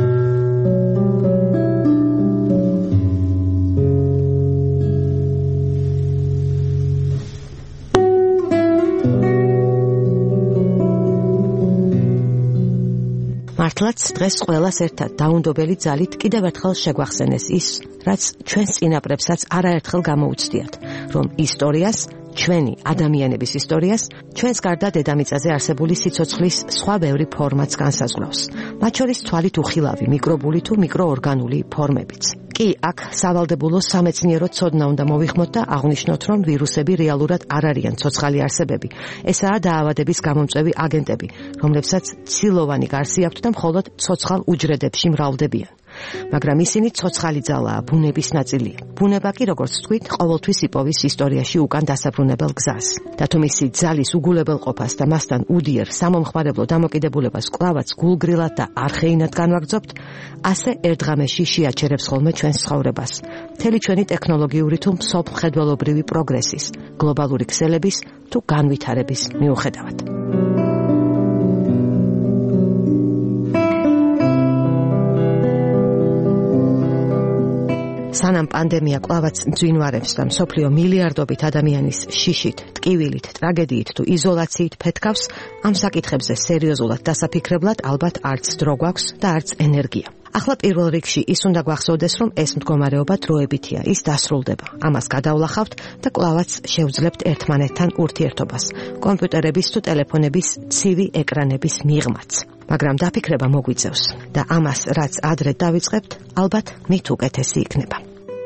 მართლაც დღეს ყველას ერთად დაუნდობელი ძალით კიდევ ერთხელ შეგვახსენეს ის, რაც ჩვენს წინაპრებსაც არაერთხელ გამოუცდიათ, რომ ისტორიას, ჩვენი ადამიანების ისტორიას, ჩვენს გარდა დედამიწაზე არსებული სიცოცხლის სხვა ბევრი ფორმაც განსაზღვრავს, მათ შორის თვალით უხილავი მიკრობული თუ მიკროორგანული ფორმებიც. კი, აქ სავალდებულო სამეცნიერო ცოდნა უნდა მოვიხმოთ და აღვნიშნოთ, რომ ვირუსები რეალურად არ არიან ცოცხალი არსებები. ესაა დაავადების გამომწვევი აგენტები, რომლებსაც ცილოვანი გარსი აქვთ და მხოლოდ ცოცხალ უჯრედებში მრავლდებიან. მაგრამ ისინი ცოცხალი ძალაა, ბუნების ნაწილია. ბუნება კი, როგორც თქვით, ყოველთვის იპოვის ისტორიაში უკან დასაბრუნებელ გზას. და თუ მისი ძალის უგულებელყოფას და მასთან უდიერ სამომხმარებლო დამოკიდებულებას კვლავაც გულგრილად და არხეინად განვაგრძობთ, ასე ერთ ღამეში შეაჩერებს ხოლმე ჩვენს ცხოვრებას. მთელი ჩვენი ტექნოლოგიური თუ მსოფლმხედველობრივი პროგრესის, გლობალური ქსელების თუ განვითარების მიუხედავად. სანამ პანდემია კვლავაც მძვინვარებს და მსოფლიო მილიარდობით ადამიანის შიშით, ტკივილით, ტრაგედიით თუ იზოლაციით ფეთქავს, ამ საკითხებზე სერიოზულად დასაფიქრებლად ალბათ არც დრო გვაქვს და არც ენერგია. ახლა პირველ რიგში ის უნდა გვახსოვდეს, რომ ეს მდგომარეობა დროებითია, ის დასრულდება. ამას გადავლახავთ და კვლავაც შევძლებთ ერთმანეთთან ურთიერთობას, კომპიუტერების თუ ტელეფონების ცივი ეკრანების მიღმაც. მაგრამ დაფიქრება მოგვიწევს და ამას რაც ადრე დავიწყებთ, ალბათ მით უკეთესი იქნება.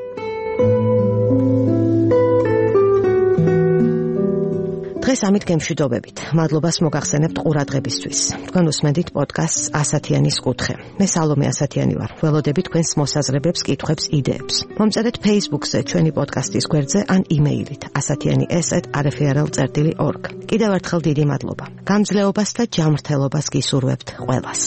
დღეს ამით გემშვიდობებით. მადლობას მოგახსენებთ ყურადღებისთვის. თქვენ უსმენთ პოდკასტს ასათიანის კუთხე. მე სალომე ასათიანი ვარ. ველოდები თქვენს მოსაზრებებს, კითხვებს, იდეებს. მომწერეთ Facebook-ზე ჩვენი პოდკასტის გვერდზე ან იმეილით asatiani@rfrl.org. კიდევ ერთხელ დიდი მადლობა. გამძლეობას და ჯანმრთელობას გისურვებთ ყველას.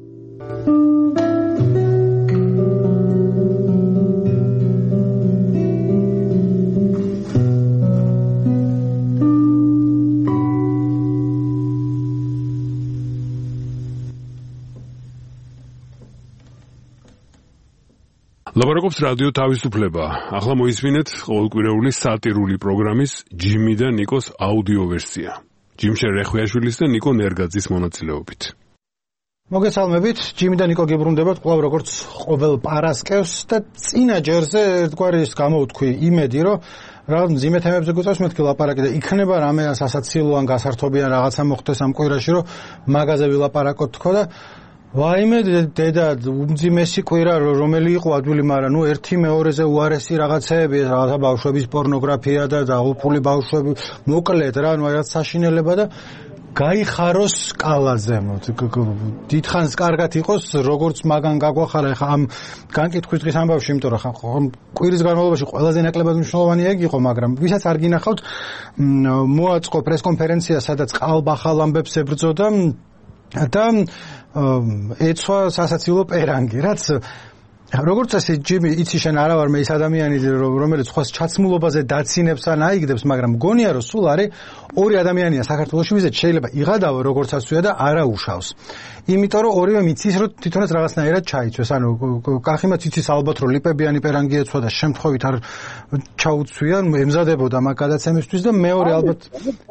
ლაპარაკობს რადიო თავისუფლება. ახლა მოისმინეთ ყოველკვირეული სატირული პროგრამის ჯიმი და ნიკოს აუდიო ვერსია. ჯიმშენ რეხვიაშვილის და ნიკო ნერგაძის მონაწილეობით. მოგესალმებით, ჯიმი და ნიკო გებრუნდებათ კვლავ როგორც ყოველ პარასკევს და წინა ჯერზე ერთგვარი გამოვთქვი იმედი, რომ რაღაც მძიმე თემებზე გვიწევს მეთქი ლაპარაკი და იქნება რამე სასაცილო ან გასართობიან რაღაცა მოხდეს ამ კვირაში, რომ მაგაზე ვილაპარაკოთ თქო და ვაიმე დედა უმძიმესი კვირა რომელი იყო ადვილი, მაგრამ ნუ ერთი მეორეზე უარესი რაღაცეები, რაღაცა ბავშვების პორნოგრაფია და დაღუპული ბავშვები, მოკლედ რა, ნუ რაღაც საშინელება და გაიხაროს სკალაზე. დიდხანს კარგად იყოს, როგორც მაგან გაგვახარა ხა ამ განკითხვის დღის ამბავში, იმიტომ რომ კვირის განმავლობაში ყველაზე ნაკლებად მნიშვნელოვანი ეგ იყო, მაგრამ ვისაც არ გინახავთ, მოაწყო პრესკონფერენცია, სადაც ყალბახალ ამბებს ებრძოდა და ეცვა სასაცილო პერანგი, რაც როგორც ასე ჯიმი, იცი შენ არა ვარ მე ის ადამიანი, რომელიც სხვას ჩაცმულობაზე დაცინებს ან აიგდებს, მაგრამ მგონია რომ სულ არის ორი ადამიანია საქართველოში, ვიზეთ შეიძლება იღადავო როგორც ასვია და არა უშავს. იმიტომ რომ ორივე მიცის რომ თვითონაც რაღაცნაირად ჩაიცვეს, ანუ კახიმაც იცის ალბათ რომ ლიპებიანი პერანგი ეცვა და შემთხვევით არ ჩაუცვიან, ემზადებოდა მაგ გადაცემისთვის და მეორე ალბათ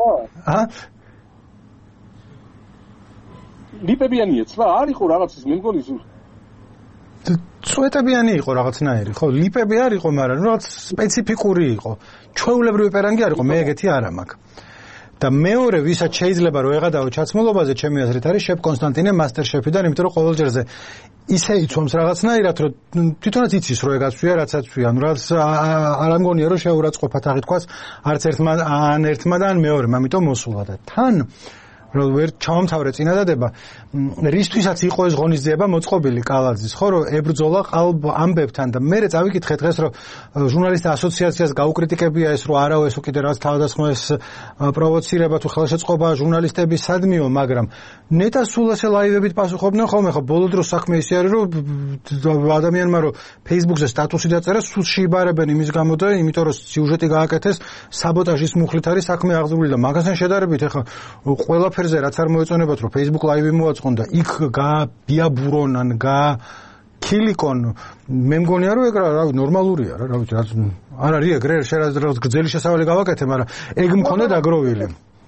ლიპებიანი ეცვა არ იყო რაღაცის მე მგონი წვეტებიანი იყო რაღაცნაირი, ხო, ლიპები არ იყო, მაგრამ რაღაც სპეციფიკური იყო. ჩვეულებრივი პერანგი არ იყო, მე ეგეთი არა მაქვს. და მეორე, ვისაც შეიძლება რომ ეღადაო ჩაცმულობაზე, ჩემი აზრით არის შეფ კონსტანტინე მასტერშეფიდან, იმიტომ რომ ყოველ ჯერზე ისე იცვამს რაღაცნაირად, რომ თვითონაც იცის რომ ეგ აცვია, რაც აცვია, ანუ რაც არ ამგონია რომ შეურაცხყოფათ აღითქვას არც ერთმა ან ერთმა და ან მეორემ, ამიტომ მოსულა და თან რომ ვერ ჩამომთავრე წინადადება რისთვისაც იყო ეს ღონისძიება მოწყობილი კალაძის ხო რომ ებრძოლა ამბებთან და მე წავიკითხე დღეს რომ ჟურნალისტთა ასოციაციას გაუკრიტიკებია ეს რომ არავის უკიდე რაც თავდასხმას პროვოცირება თუ ხელშეწყობა ჟურნალისტების სადმიო მაგრამ ნეტა სულ ესე ლაივებით პასუხობდნენ ხოლმე ხო ბოლო დროს საქმე ისე არის რომ ადამიანმა რომ Facebook-ზე სტატუსი დაწერა სულ შეიბარებენ იმის გამო და იმიტომ რომ სიუჟეტი გააკეთეს საბოტაჟის მუხლით არის საქმე აღძრული და მაგასთან შედარებით ეხლა ყველაფერზე რაც არ მოეწონებათ რომ Facebook Live მოაწყონ და იქ გააბიაბურონან კილიკონ მე მგონია რომ ეგ რავი ნორმალურია რა რავი არ არის ეგრე შეიძლება გრძელი შესავალი გავაკეთე მაგრამ ეგ მქონდა დაგროვილი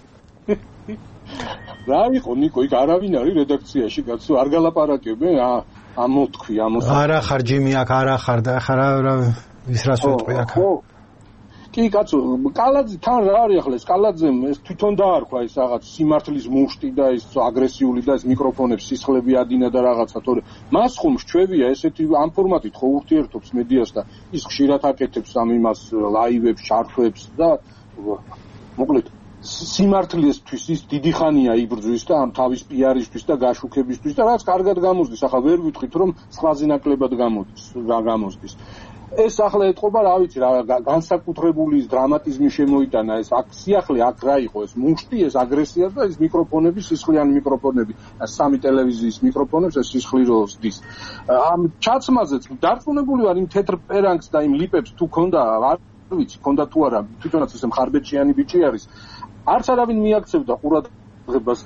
რა იყო ნიკო იქ არავინ არის რედაქციაში კაცო არ გალაპარაკებენ ამოთქვი არა ხარ ჯიმი აქ არა ხარ და ხარ რა ის რას ვეტყვი აქ კი კაცო კალაძე თან რა არის ახლა ეს კალაძემ ეს თვითონ დაარქვა ეს რაღაც სიმართლის მუშტი და ეს აგრესიული და ეს მიკროფონებს სისხლები ადინა და რაღაცა თორე მას ხომ შევია ესეთი ამ ფორმატით ხო ურთიერთობს მედიას და ის ხშირად აკეთებს ამ იმას ლაივებს შარφებს და მოკლედ სიმართლესთვის ის დიდი ხანია იბრძვის და ამ თავის პიარისთვის და გაშუქებისთვის და რაც კარგად გამოსდის ახლა ვერ ვიტყვით რომ სხვაზე ნაკლებად გამოსდის ეს ახლა ეთყობა რა ვიცი რა განსაკუთრებული დრამატიზმი შემოიტანა ეს აქ სიახლე აქ რა იყო ეს მუშტი ეს აგრესია და ეს მიკროფონები სისხლიანი მიკროფონები სამი ტელევიზიის მიკროფონებს ეს სისხლი როსდის ამ ჩაცმაზეც დარწმუნებული ვარ იმ თეთრ პერანგს და იმ ლიპებს თუ ქონდა არ ვიცი ქონდა თუ არა თვითონაც ესე მხარბეჭიანი ბიჭი არის არც არავინ მიაქცევდა ყურადღებას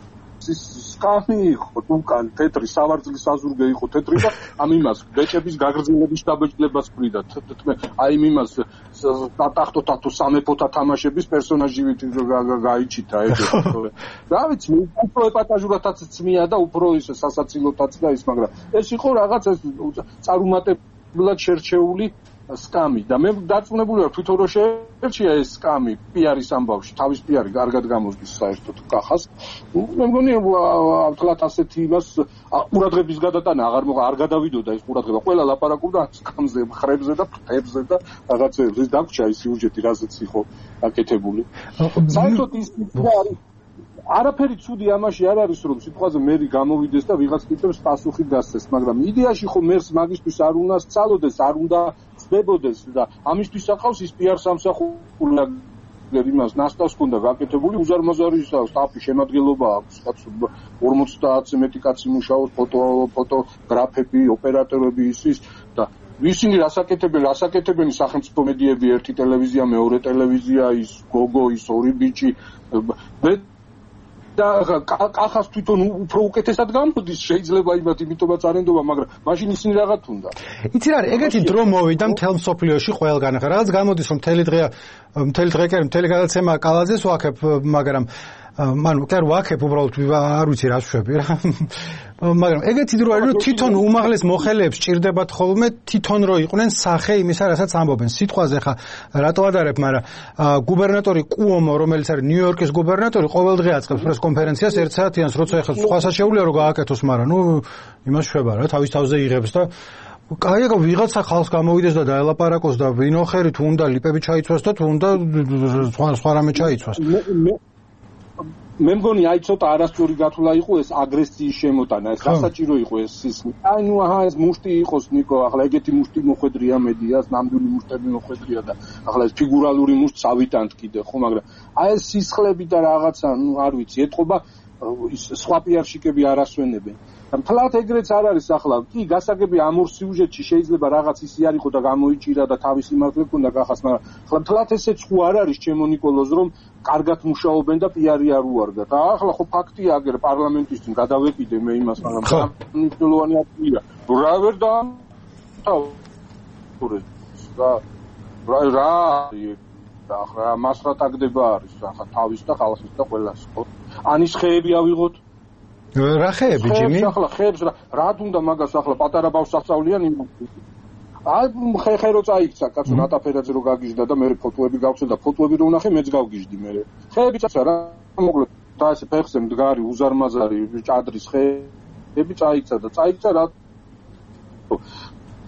სკამი იყო უკან თეთრი სავარძლის აზურგე იყო თეთრი და ამ იმას ბეჭების გაგრძელების დაბეჭდებას ვფრიდა თმე აი იმას ტახტოთა თუ სამეფოთა თამაშების პერსონაჟივით გაიჩითა ეგ რა ვიცი უფრო ეპატაჟურათაც წმია და უფრო ის სასაცილოთაც და ის მაგრამ ეს იყო რაღაც ეს წარუმატებლად შერჩეული სკამი და მე დარწმუნებული ვარ თვითონ რომ შეერჩია ეს სკამი პიარის ამბავში თავის პიარი კარგად გამოსდის საერთოდ კახას მე მგონი თლათ ასეთი იმას ყურადღების გადატანა არ გადავიდოდა ეს ყურადღება ყველა ლაპარაკობდა სკამზე ხრებზე და ფრთებზე და რაღაცეებზე დაგვრჩა ის სიუჟეტი რაზეც იყო აკეთებული საერთოდ ის არის არაფერი ცუდი ამაში არ არის რომ სიტყვაზე მერი გამოვიდეს და ვიღაც ტიპებს პასუხი გასცეს მაგრამ იდეაში ხო მერს მაგისთვის არ უნდა სწავლოდეს არ უნდა ცდებოდეს და ამისთვის აკავს ის პიარ სამსახურა იმას ნასტავს ქონდა გაკეთებული უზარმაზარი სტაფი შემადგენლობა აქვს კაც 50-ზე მეტი კაცი მუშაობს ფოტოგრაფები ოპერატორები ისის და ისინი რასაკეთებენ სახელმწიფო მედიები ერთი ტელევიზია მეორე ტელევიზია ის გოგო ის ორი ბიჭი და კახას თვითონ უფრო უკეთესად გამოდის შეიძლება იმათ იმიტომაც არენდობა მაგრამ მაშინ ისინი რაღაც უნდა იცი რა ეგეთი დრო მოვიდა მთელ მსოფლიოში ყველგან ახლა რაღაც გამოდის რომ მთელი დღე კი მთელი გადაცემა კალაძეს ვაქებ მაგრამ მანუ კი არ ვაქებ უბრალოდ არ ვიცი რა შვები რა მაგრამ ეგეთი დრო არის რომ თვითონ უმაღლეს მოხელეებს ჭირდებათ ხოლმე თვითონ რო იყვნენ სახე იმისა რასაც ამბობენ სიტყვაზე ხა რატო ადარებ მაგრამ გუბერნატორი კუომო რომელიც არის ნიუ-იორკის გუბერნატორი ყოველდღე აწყობს პრეს-კონფერენციას 1 საათიანს როცა ეხლა სხვასაც შეუძლია რომ გააკეთოს მაგრამ ნუ იმას შვება რა თავის თავზე იღებს და კაი ეგ ვიღაცა ხალხს გამოვიდეს და დაელაპარაკოს და ვინოხერი თუ უნდა ლიპები ჩაიცვას და თუ უნდა სხვა რამე ჩაიცვას მე მგონი აი ცოტა არასწორი გათვლა იყო ეს აგრესიის შემოტანა ეს გასაჭირო იყო ეს სისხლი აი ნუ აჰა ეს მუშტი იყოს ნიკო ახლა ეგეთი მუშტი მოხვედრია მედიას ნამდვილი მუშტები მოხვედრია და ახლა ეს ფიგურალური მუშტი წავიტანთ კიდე ხო მაგრამ აი ეს სისხლები და რაღაცა ნუ არ ვიცი ეთყობა ის სხვა პიარშიკები არ ასვენებენ მთლად ეგრეც არ არის ახლა კი გასაგები ამ ორ სიუჟეტში შეიძლება რაღაც ისი არ იყო და გამოიჭირა და თავის იმაზე ქონდა გახას მაგრამ ახლა მთლად ესეც ხო არ არის ჩემო ნიკოლოზ რომ კარგად მუშაობენ და პიარი არ უარდა და ახლა ხო ფაქტია აგერ პარლამენტის წინ გადავეკიდე მე იმას მაგრამ მნიშვნელოვანი არია რა ვერ და რა ახლა მას რა ტაგდება არის ახლა თავის და ხალხის და ყველას ხო ანის ხეები ავიღოთ რა ხეები ჯიმი ახლა ხეებს რა თუნდა მაგას ახლა პატარა ბავშვს ასწავლიან იმ აი ხე რო წაიქცა კაცო ნატაფერაძე რო გაგიჟდა და მე ფოტოები გავხსენ და ფოტოები რო ვნახე მეც გავგიჟდი მე ხეები წაცა რა მოკლედ და ესე ფეხზე მდგარი უზარმაზარი ჭადრის ხეები წაიქცა და წაიქცა რა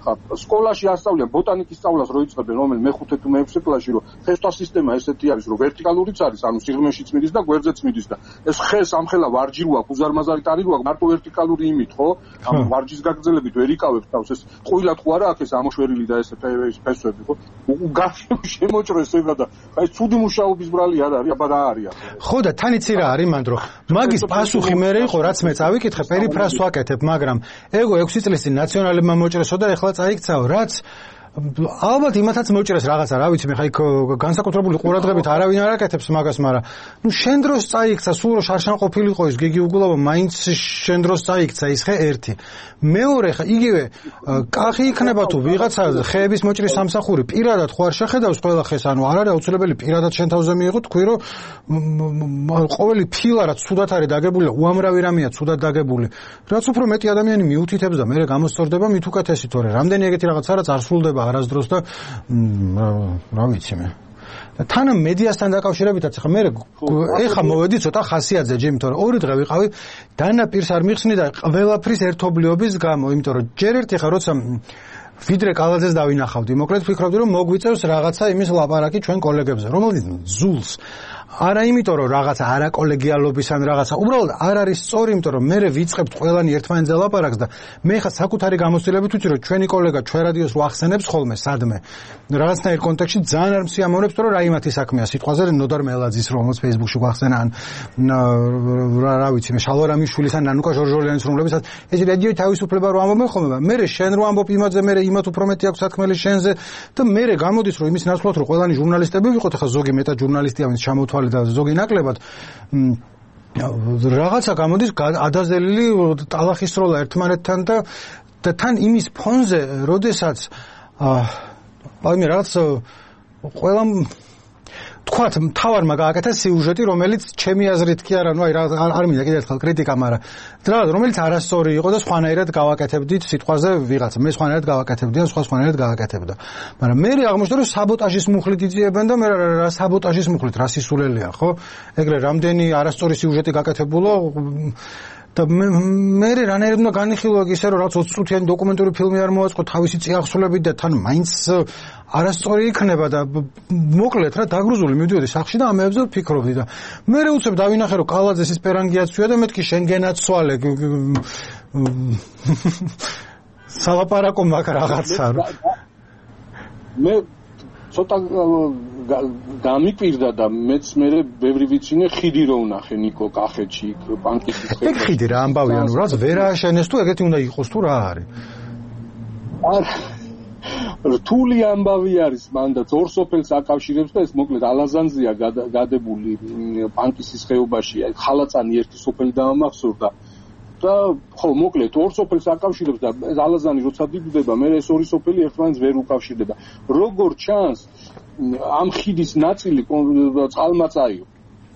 ხარ სკოლაში ასწავლიან ბოტანიკის სწავლას რო იწყებენ რომელ მე-5 თუ მე-6 კლასში რომ ხესთა სისტემა ესეთი არის რომ ვერტიკალურიც არის ანუ სიღრმეშიც მიდის და გვერდზეც მიდის და ეს ხეს ამხელა ვარჯი რო აქვს უზარმაზარი ტანი რო აქვს მარტო ვერტიკალური იმით ხო ამ ვარჯის გაგრძელებით ვერ იკავებს თავს ეს ყვილად ხო არა აქ ეს ამოშვერილი და ეს ფესვები ხო შემოჭრეს ეგა და აი ცუდი მუშაობის ბრალი არ არის აბა რა არის ხო და თან იცი რა არის მანდრო მაგის პასუხი მე იყო რაც მე წავიკითხე პერიფრას ვაკეთებ მაგრამ ეგო 6 წლის წინ ნაციონალებმა მოჭრესო და ეხლა წაიქცაო რაც ალბათ იმათაც მოჭრეს რაღაცა რა ვიცი მე ხა იქ განსაკუთრებული ყურადღებით არავინ არ აკეთებს მაგას მაგრამ ნუ შენ დროს წაიქცა სულ რო შარშან ყოფილიყო ის გიგი უგულავო მაინც შენ დროს წაიქცა ის ხე ერთი მეორე ხა იგივე კახი იქნება თუ ვიღაცა ხეების მოჭრის სამსახური პირადად ხო არ შეხედავს ყველა ხეს ანუ არ არის აუცილებელი პირადად შენ თავზე მიიღო თქვი რომ ყოველი ფილა რაც ცუდად არის დაგებული უამრავი რამეა ცუდად დაგებული რაც უფრო მეტი ადამიანი მიუთითებს და მე გამოსწორდება მით უკეთესი თორე რამდენი ეგეთი რაღაც არაც არ სრულდება არასდროს და რა ვიცი მე თან მედიასთან დაკავშირებითაც ხა მე ეხა მოვედი ცოტა ხასიათზე ჯი იმიტომ რომ ორი დღე ვიყავი დანაპირს არ მიხსნი და ყველაფრის ერთობლიობის გამო იმიტომ რომ ჯერ ერთი ხა როცა ვიდრე კალაძეს დავინახავდი მოკლედ ვფიქრობდი რომ მოგვიწევს რაღაცა იმის ლაპარაკი ჩვენ კოლეგებზე რომელიც ზულს არა იმიტომ რომ რაღაცა არაკოლეგიალობის ან რაღაცა უბრალოდ არ არის სწორი იმიტომ რომ მე ვიწყებთ ყველანი ერთმანეთზე ლაპარაკს და მე ხა საკუთარი გამოცდილებით ვიცი რომ ჩვენი კოლეგა ჩვენ რადიოს ვახსენებს ხოლმე სადმე რაღაცნაირ კონტექსტში ძალიან არ მსიამოვნებს რომ რა იმათი საქმეა სიტყვაზე ნოდარ მელაძის რომელს Facebook-ში ვახსენა ან რა ვიცი მე შალორამიშვილის ან ნანუკა ჟორჟოლიანის რომლებსაც ეს რადიო თავისუფლება რო ამბობენ ხოლმე მე შენ რო ამბობ იმაზე მე იმათ უფრო მეტი აქვს სათქმელი შენზე და მე გამოდის რომ იმის ნაცვლად რომ ყველანი ჟურნალისტები ვიყოთ ხა ზოგი მეტად ჟურნალისტია ვინც ჩამოთვალე და ზოგი ნაკლებად რაღაცა გამოდის ადაზელილი ტალახისროლა ერთმანეთთან და თან იმის ფონზე როდესაც აი რაღაც ყველა თქვათ მთავარმა გააკეთა სიუჟეტი რომელიც ჩემი აზრით კი არა ნუ აი არ მინდა კიდევ ერთხელ კრიტიკა მაგრამ რაღაც რომელიც არასწორი იყო და სხვანაირად გავაკეთებდით სიტყვაზე ვიღაცა მე სხვანაირად გავაკეთებდი ან სხვანაირად გავაკეთებდა მაგრამ მე აღმოჩნდა რომ საბოტაჟის მუხლით იძიებენ და მე რა საბოტაჟის მუხლით რა სისულელია ხო ეგრე რამდენი არასწორი სიუჟეტი გაკეთებულა და მე რანაირად უნდა განიხილო ისე რომ რაც 20 წუთიანი დოკუმენტური ფილმი არ მოაწყო თავისი წიაღსულებით და თან მაინც არასწორი იქნება და მოკლედ რა დაგრუზული მივდიოდი სახში და ამეებზე ვფიქრობდი და მე უცებ დავინახე რომ კალაძეს ის პერანგიაცვია და მეთქი შენ გენაცვალე სალაპარაკო მაგ რაღაცა მე ცოტა გამიკვირდა და მეც მე ბევრი ვიცინე ხიდი რო ვნახე ნიკო კახეთში ბანკის ხიდი ეგ ხიდი რა ამბავი ანუ რაც ვერ ააშენეს თუ ეგეთი უნდა იყოს თუ რა არის რთული ამბავი არის მანდა ორ სოფელს აკავშირებს და ეს მოკლედ ალაზანზია გადებული ბანკის ხეობაში ხალაწანი ერთი სოფელი დამახსოვრდა და ხო მოკლედ ორ სოფელს აკავშირებს და ალაზანი როცა დიდდება მე ეს ორი სოფელი ერთმანეთს ვერ უკავშირდება როგორ ჩანს ამ ხიდის ნაწილი წყალმაწაიო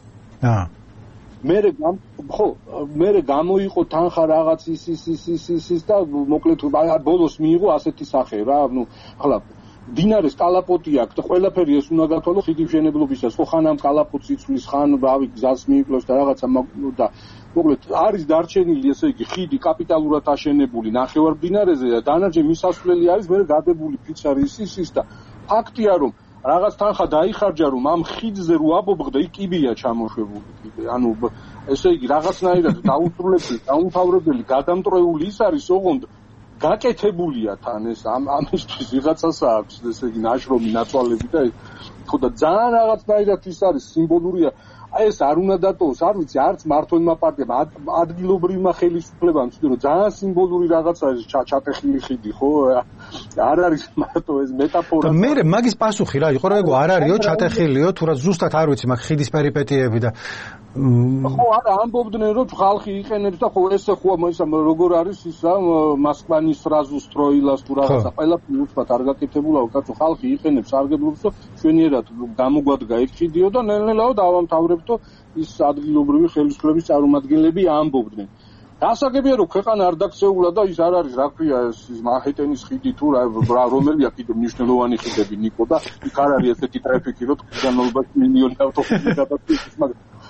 მე გამოიყო თანხა რაღაც ის და მოკლედ ბოლოს მიიღო ასეთი სახე რა ნუ ახლა დინარეს კალაპოტი აქვს და ყველაფერი ეს უნდა გათვალო ხიდი მშენებლობისას ხო ხან ამ კალაპოტს იცვლის ხან რავი გზას მიიკლოს და რაღაცა და მოკლედ არის დარჩენილი ესე იგი ხიდი კაპიტალურად აშენებული ნახევარბინარეზე და დანარჩენი მისასვლელი არის მე გადებული ფიცარი ის და ფაქტია რომ რაღაც თანხა დაიხარჯა რომ ამ ხიდზე რო აბობღდა იქ კიბეა ჩამოშვებული კიდე ანუ ესე იგი რაღაცნაირად დაუმთავრებელი გადამტრეული ის არის ოღონდ გაკეთებულია თან ეს ამისთვის ვიღაცას აქვს ესე იგი ნაშრომი ნაცვალები და ხო და ძალიან რაღაცნაირად ის არის სიმბოლურია აი ეს არ უნდა დატოვოს არ ვიცი არც მართლმა პარტიამ ადგილობრივმა ხელისუფლებამ ვთქვი რომ ძალიან სიმბოლური რაღაცა არის ჩატეხილი ხიდი ხო არ არის მარტო ეს მეტაფორა და მე მაგის პასუხი რა იყო რა ეგო არ არისო ჩატეხილიო თუ რა ზუსტად არ ვიცი მაგ ხიდის პერიპეტიები და ხო არა ამბობდნენ რომ ხალხი იყენებს და ხო ესე ხო როგორ არის ისა მოსკვანის სразу строилась თუ რაღაცა ყველაფერი უცბად არ გაკეთებულა კაცო ხალხი იყენებს სარგებლობს და ჩვენიერად გამოგვადგა ეგ ხიდიო და ნელ-ნელაო დავამთავრებდო ის ადგილობრივი ხელისუფლების წარმომადგენლები ამბობდნენ დასაგებია რომ ქვეყანა არ დაქცეულა და ის არ არის რა ქვია ეს მანჰეტენის ხიდი თუ რა რომელია კიდე მნიშვნელოვანი ხიდები ნიკო და იქ არ არის ესეთი ტრაფიკი რომ განმავლობაში მილიონი ავტობუსი გადადის მაგრამ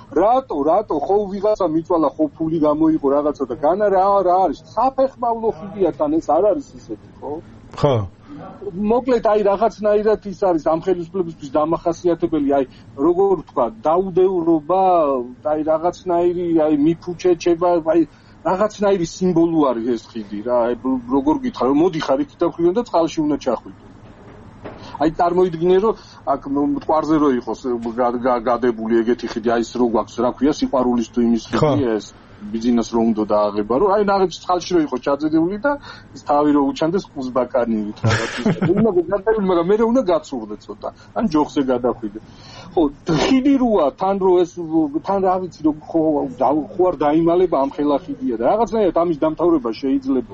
რატო ხო ვიღაცა მიწვალა ხო ფული გამოიყო რაღაცა და განა რა არის საფეხმავლო ხიდია თან ეს არ არის ისეთი ხო მოკლედ აი რაღაცნაირად ის არის ამ ხელისუფლებისთვის დამახასიათებელი აი როგორ ვთქვა დაუდევრობა აი რაღაცნაირი აი მიფუჩეჩება აი რაღაცნაირი სიმბოლო არის ეს ხიდი რა აი როგორ გითხრა რომ მოდიხარ იქ და ხვიონ და წყალში უნდა ჩახვიდო აი წარმოიდგინე რომ აქ მტკვარზე რო იყოს გადებული ეგეთი ხიდი აი ეს რო გვაქვს რა ქვია სიყვარულის თუ იმის ხიდი ეს ბიზნეს რო უნდა დააღება რომ აი ნაღებს წყალში რო იყოს ჩაძედებული და ის თავი რო უჩანდეს ყუზბაკანივით რაღაცა უნდა გადაგდები მაგრამ მე უნდა გაცურდე ცოტა ან ჯოხზე გადახვიდე ხო ხიდი როა თან რო ეს თან რა ვიცი რომ ხო არ დაიმალება ამ ხელა ხიდია და რაღაცნაირად ამის დამთავრება შეიძლება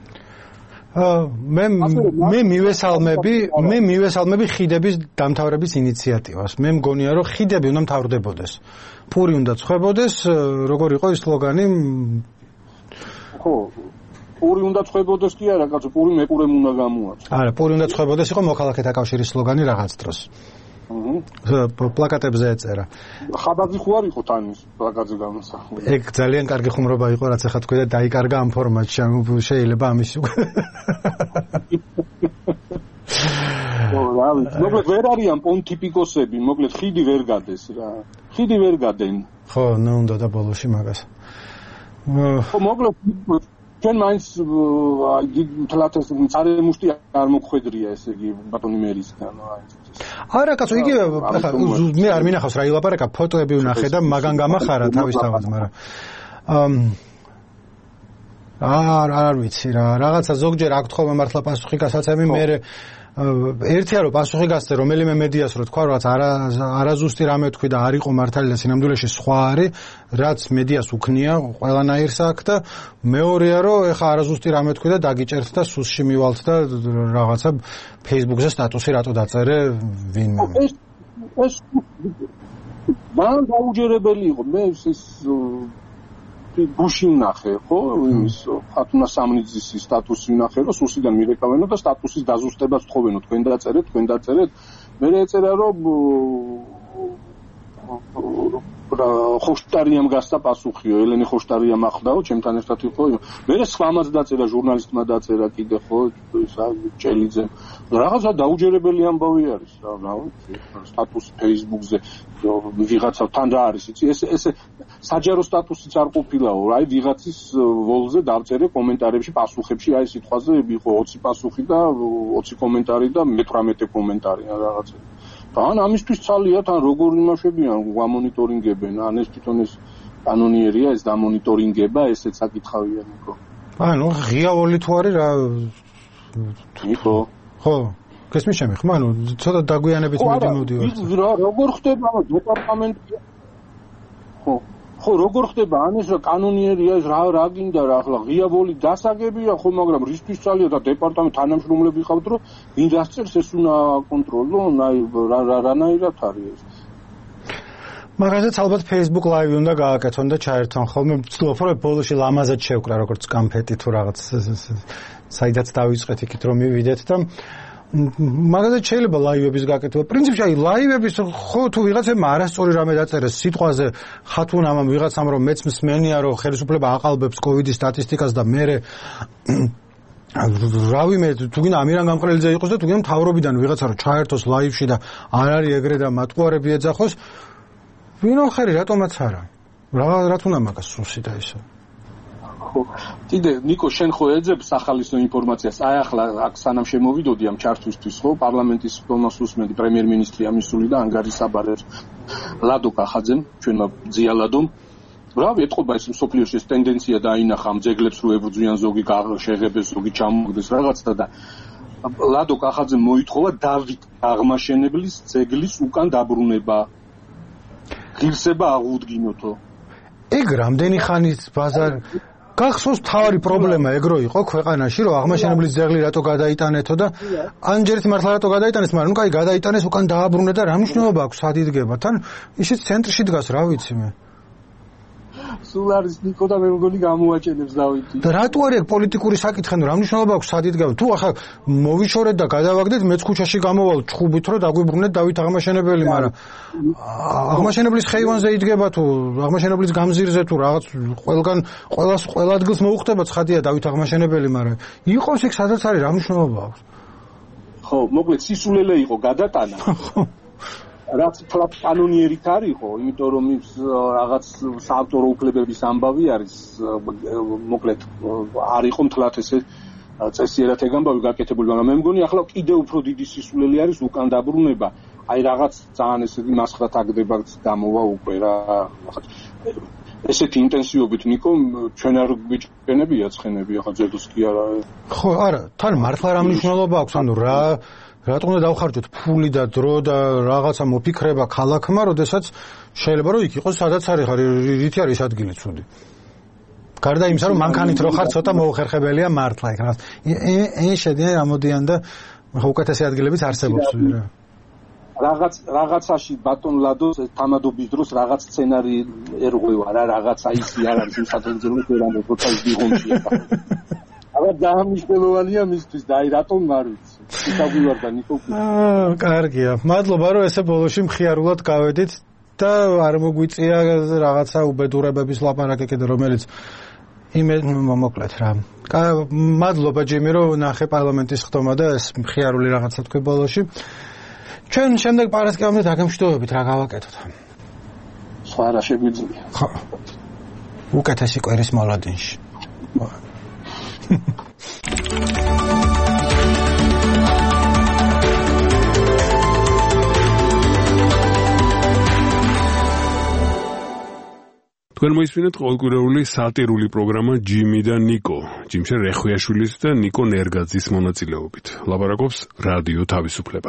მე მივესალმები ხიდების დამთავრების ინიციატივას. მე მგონია რომ ხიდები უნდა მთავრდებოდეს. პური უნდა ცხებოდეს, როგორ იყო ის სლოგანი? ხო, პური უნდა ცხებოდეს კი არა, კაცო, პური მეყურემ უნდა გამოაცხო. არა, პური უნდა ცხებოდეს იყო მოქალაქეთა კავშირის სლოგანი რაღაც დროს. პლაკატებზე ეწერა. ხაბაძე ხო არ იყო თან ის პლაკატზე გამოსახული. ეგ ძალიან კარგი ხუმრობა იყო, რაც ახლა თქვი და დაიკარგა ამ ფორმატში, შეიძლება ამის უკვე. მოკლედ ვერ არიან პონტიფიკოსები, მოკლედ ხიდი ვერ გადეს რა. ხიდი ვერ გადენ. ხო, ნუ უნდა და ბოლოში მაგას. ხო, მოკლედ ჩვენ მაინც თლათეს წარემუშტი არ მოგხვედრია ესე იგი ბატონი მერისგან აი არა კაცო იგივე ახლა მე არ მინახავს რა ილაპარაკა ფოტოები ვნახე და მაგან გამახარა თავისთავად მაგრამ არ ვიცი რა რაღაცა ზოგჯერ აქ თხოვე მართლა პასუხი გასაცემი მე ერთია რომ პასუხი გასცე რომელიმე მედიას რო თქვა რაც არაზუსტი რამე თქვი და არ იყო მართალი და სინამდვილეში სხვა არის რაც მედიას უქნია ყველანაირს აქ და მეორეა რომ ეხა არაზუსტი რამე თქვი და დაგიჭერთ და სუსში მივალთ და რაღაცა Facebook-ზე სტატუსი რატო დაწერე ვინმე ეს მან დაუჯერებელი იყო მე ის გუში ვნახე, ხო, იმის ხათუნა სამნიძის სტატუსი ვნახე, რომ სუსიდან მირეკავენო და სტატუსის დაზუსტებას თხოვენო, თქვენ დაწერეთ. მე ეწერა რომ ხოშტარიამ გასცა პასუხიო, ელენე ხოშტარიამ ახლდაო, ჩემთან ერთად იყო. მე სხვამაც დაწერა, ჟურნალისტმა დაწერა კიდე, ხო, ჭელიძე. რაღაცა დაუჯერებელი ამბავი არის, რა ვიცი, სტატუსი Facebook-ზე ვიღაცა თან რა არის, იცი, ეს საჯარო სტატუსიც არ ყოფილაო, აი ვიღაცის ვოლზე დავწერე კომენტარებში, პასუხებში, აი სიტყვაზე იყო 20 პასუხი და 20 კომენტარი და 18 კომენტარი რაღაცა. თან ამისთვის ცალია, თან როგორ იმაშებიან, გამონიტორინგებენ, ან ეს თვითონ ეს კანონიერია, ეს დამონიტორინგება, ესეც საკითხავია ნიკო. ანუ ღიავოლი თუ არის რა ნიკო ხო გესმის ჩემი ხმა ანუ ცოტა დაგვიანებით მოდივარ როგორ ხდება დეპარტამენტი ხო როგორ ხდება ამის რა კანონიერია ეს რა გინდა რა ახლა ღიავოლი დასაგებია ხო მაგრამ რისთვის ცალია და დეპარტამენტ თანამშრომლები ხავთ რომ ვინ დასწერს ეს უნდა აკონტროლონ აი რანაირად არის ეს მაგაზეც ალბათ Facebook Live უნდა გააკეთონ და ჩაერთონ ხოლმე ვცდილობ რომ ბოლოში ლამაზად შევკრა როგორც კამფეტი თუ რაღაც საიდაც დავიწყეთ იქით რომ მივიდეთ და მაგაზე შეიძლება ლაივების გაკეთება. პრინციპში აი ლაივების ხო თუ ვიღაცებმა არასწორი რამე დაწერეს სიტყვაზე ხათუნამ ვიღაცამ რომ მეც მსმენია რომ ხელისუფლება აყალბებს კოვიდის სტატისტიკას და მე რავიმე თუ გინდა ამირან გამყრელიძე იყოს და თუ გინდა მთავრობიდან ვიღაცა რომ ჩაერთოს ლაივში და არ არის ეგრე და მატყუარები ეძახოს ვინ ახერი რატომაც არა რა თუნდა მაგას სუსი და ისე კიდე ნიკო შენ ხო ეძებ სახალისო ინფორმაციას აი ახლა აქ სანამ შემოვიდოდი ამ ჩართვისთვის ხო პარლამენტის თომას უსმენდი პრემიერ-მინისტრი ამისული და ანგარის საბარერ ლადო კახაძემ ჩვენმა ძიალადომ რა ეთყობა ეს მსოფლიოში ეს ტენდენცია დაინახა ამ ძეგლებს რო ებრძვიან ზოგი შეღებეს ზოგი ჩამოგდეს რაღაცა და ლადო კახაძემ მოითხოვა დავით აღმაშენებლის ძეგლის უკან დაბრუნება ღირსება აღუდგინოთო ეგ რამდენი ხანის ბაზარ გახსოვს თავი პრობლემა ეგრო იყო ქვეყანაში რომ აღმაშენებლის ძეგლი რატო გადაიტანეთო და ანჯერით მართლა რატო გადაიტანეს მაგრამ ნუ კაი გადაიტანეს უკან დააბრუნე და რა მნიშვნელობა აქვს სად იდგება თან ისიც ცენტრში დგას რა ვიცი მე სულ არის ნიკო და მე მგონი გამოაჩენებს დავითი. და რატო არის პოლიტიკური საკითხი, რა მნიშვნელობა აქვს სად იდგა? თუ ახლა მოვიშორეთ და გადავაგდეთ მეც ქუჩაში გამოვალ ჩხუბით რომ დაგვიბრუნეთ დავით აღმაშენებელი, მაგრამ აღმაშენებლის ხეივანზე იდგება თუ აღმაშენებლის გამზირზე თუ რაღაც ყველა ადგილს მოუხდება ცხადია დავით აღმაშენებელი, მაგრამ იყოს იქ სადაც არის რა მნიშვნელობა აქვს? ხო, მოკლედ სისულელე იყო გადატანა. რაც თლად კანონიერით არისო, იმიტომ რომ ის რაღაც საავტორო უფლებების ამბავი არის, მოკლედ არ იყო თლად ესე წესიერად ეგ ამბავი გაკეთებული, მაგრამ მე მგონი ახლა კიდევ უფრო დიდი სისულელი არის უკან დაბრუნება. აი რაღაც ძალიან ესეთი მასხრად აგდება გამოვა უკვე რა. ესეთი ინტენსივობით ნიკო ჩვენ არ გვიჭენებია ცხენები ახლა ძედოს კი არა. ხო, არა, თან მართლა რა მნიშვნელობა აქვს, ანუ რატომ უნდა დავხარჯოთ ფული და დრო და რაღაცა მოფიქრება ქალაქმა, როდესაც შეიძლება რომ იქ იყოს სადაც არის რითი არის ადგილი ცუდი. გარდა იმისა რომ მანქანით რო ხარ ცოტა მოუხერხებელია მართლა იქ რაღაც შედიან ამოდიან და უკეთესი ადგილებიც არსებობს რა. რაღაცაში ბატონ ლადოს თამადობის დროს რაღაც სცენარი ერღვევა რა რაღაცა ისი არ არის იმ საფუძველზე ვერანო როცა ის დიღომშია. აბა დაამიშნელოვანია მისთვის და აი რატომ არ ვიცი. ისაგვივარდა ნიკო. კარგია. მადლობა რომ ესე ბოლოში მხიარულად გავედით და არ მოგვიწია რაღაცა უბედურებების ლაპარაკი კიდე რომელიც მოკლედ რა. მადლობა ჯიმი რომ ნახე პარლამენტის ხდომა და ეს მხიარული რაღაცა თქვი ბოლოში. ჩვენ შემდეგ პარასკევამდე დაგემშვიდობებით რა გავაკეთოთ. სხვა რა შეგვიძლია. ხო. უკეთესი კვირის მოლოდინში. თქვენ მოისმინეთ ყოველკვირეული სატირული პროგრამა ჯიმი და ნიკო. ჯიმშენ რეხვიაშვილის და ნიკო ნერგაძის მონაწილეობით. ლაპარაკობს რადიო თავისუფლება.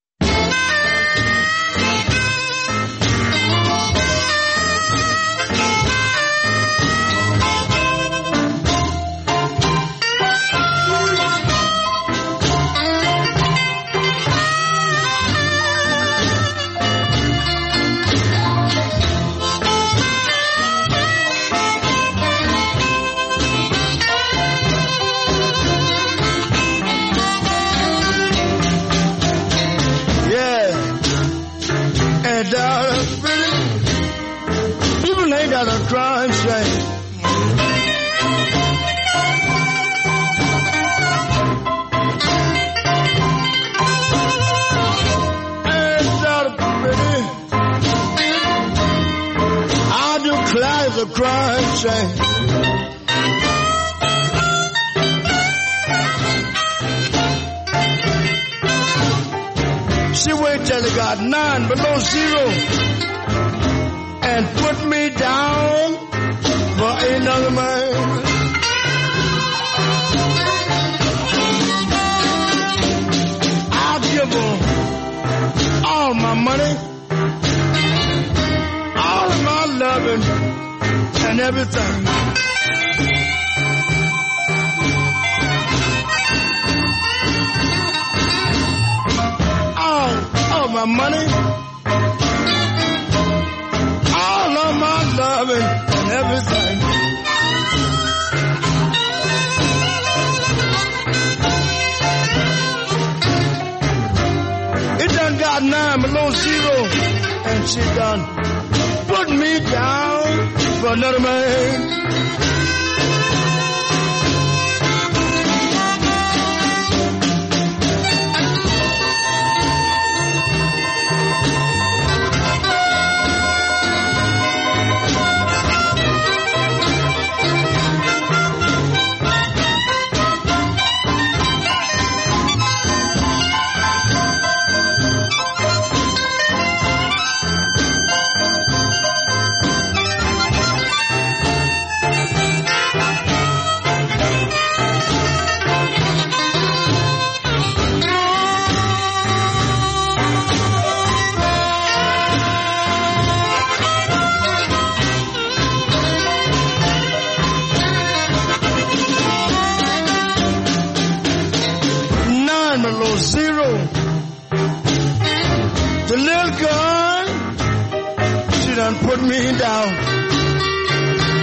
People ain't got a crime shame. Ain't that pretty? I declare the crime shame. She wait till it got 9 below zero and put me down for another man. I'll give her all my money, all of my loving and everything. All my money, all of my loving and everything. It done got 9 below zero and she done put me down for another man. Zero. The little girl, she done put me down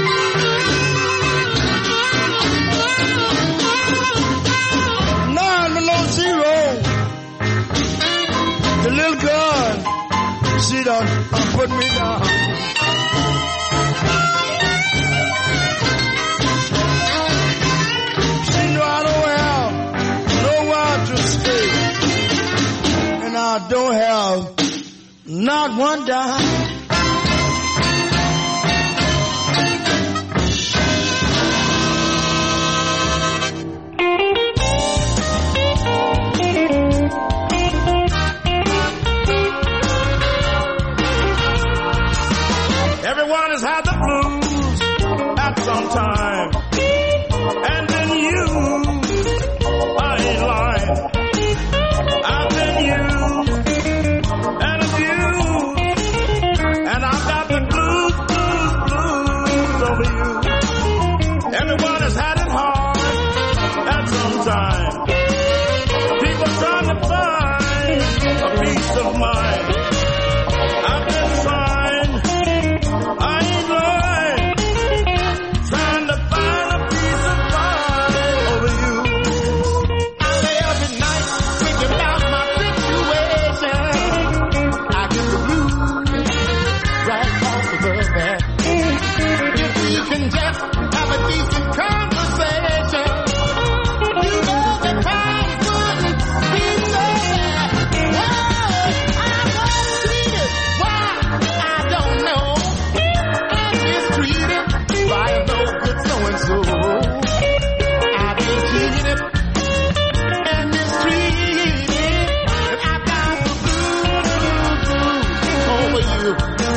put me down. She know I don't have nowhere to stay, and I don't have not one dime. Everyone has had the blues at some time, and then you, I ain't lying, I've been used and abused, and I've got the blues over you. Everyone has had it hard at some time. People trying to find a peace of mind. I've been trying, I ain't lying, trying to find a piece of mind over you. I lay every night thinking about my situation. I get the blues right off the bed. If we can just have a decent conversation, you know the time wouldn't be so bad. Oh, I was treated, why, I don't know. Mistreated by a no good so-and-so. I've been cheated and mistreated, and I got the blues over you.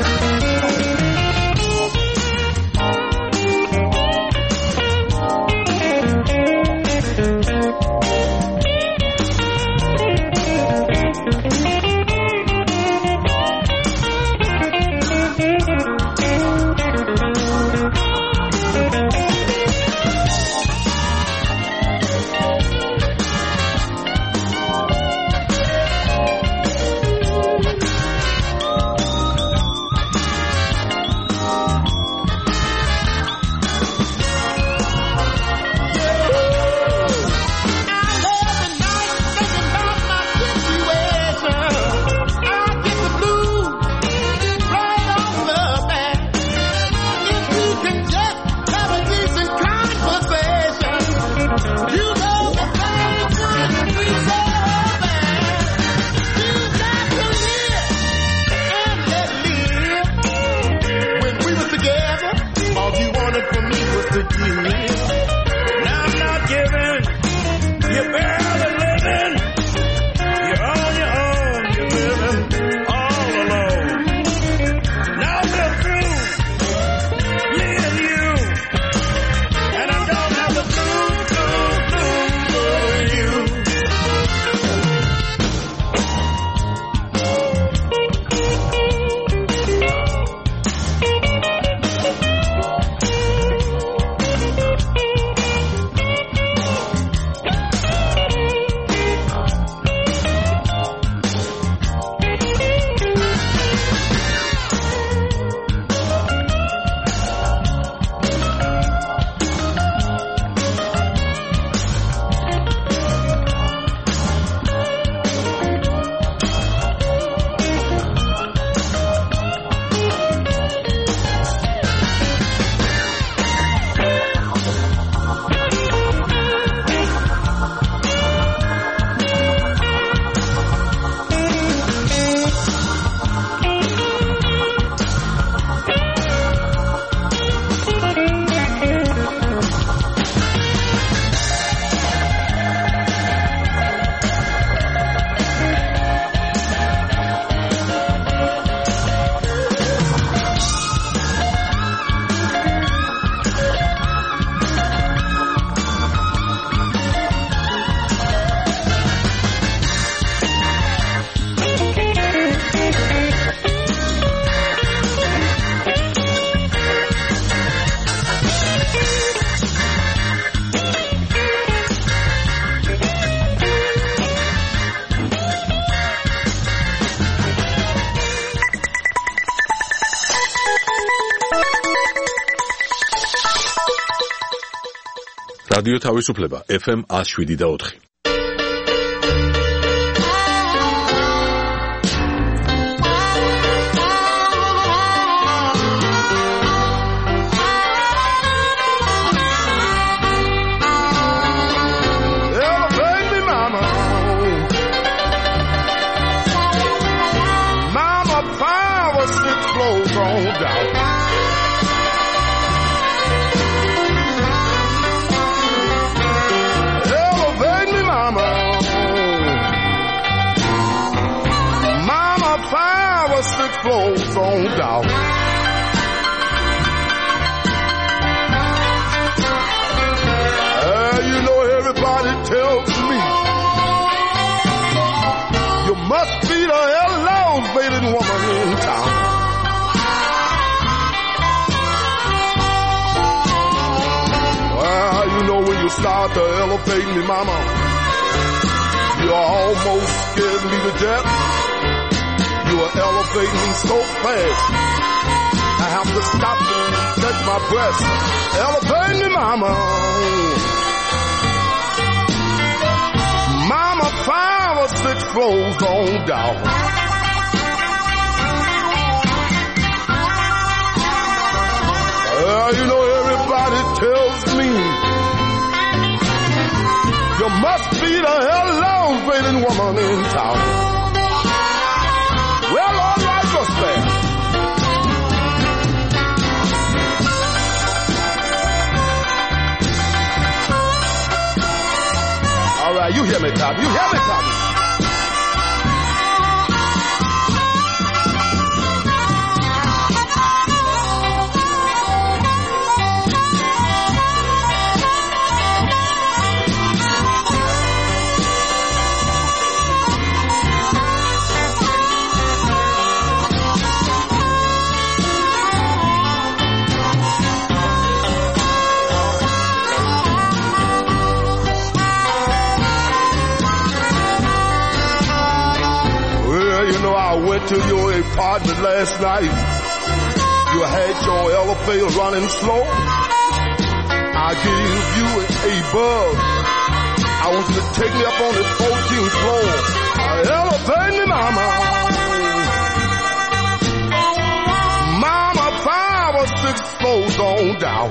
რადიო თავისუფლება FM 107.4. you start to elevate me, mama. You almost scared me to death. You are elevating me so fast, I have to stop and catch my breath. Elevate me, mama. Mama, 5 or 6 floors on down. You know, everybody tells me you must be the elevating woman in town. Well, all right, just there. All right, you hear me, Tommy. You hear me, Tommy. I went to your apartment last night. You had your elevator running slow. I gave you a bug. I want you to take me up on the 14th floor. Elevate me, mama. Mama, 5 or 6 floors on down.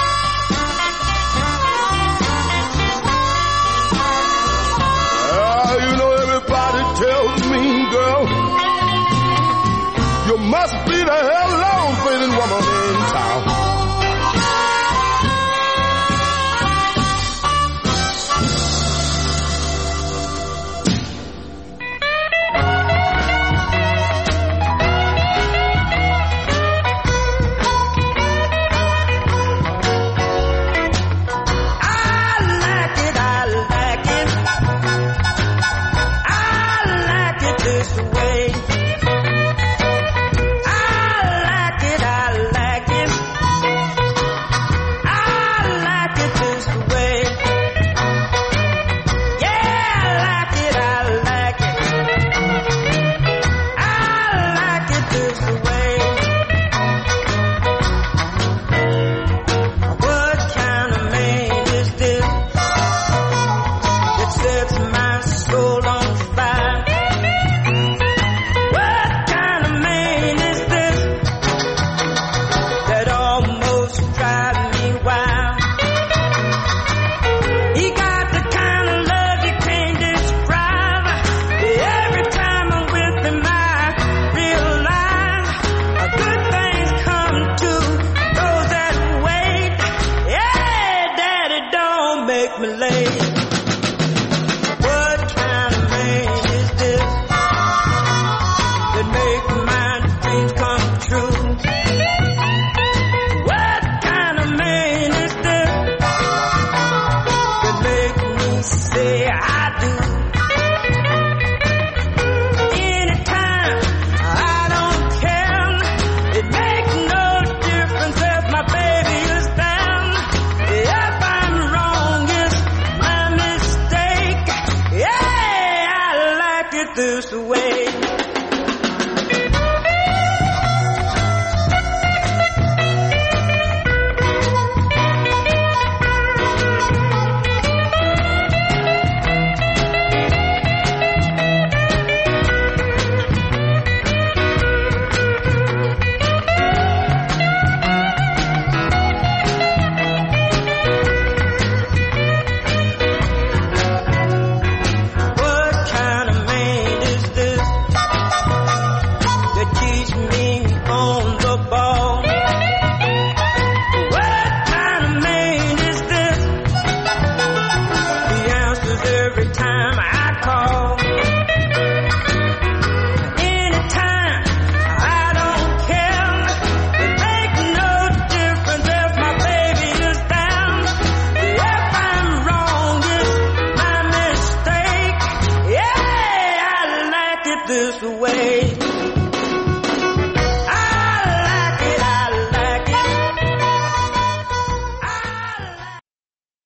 You know, everybody tells me, girl, you must be the elevating woman in town. this way.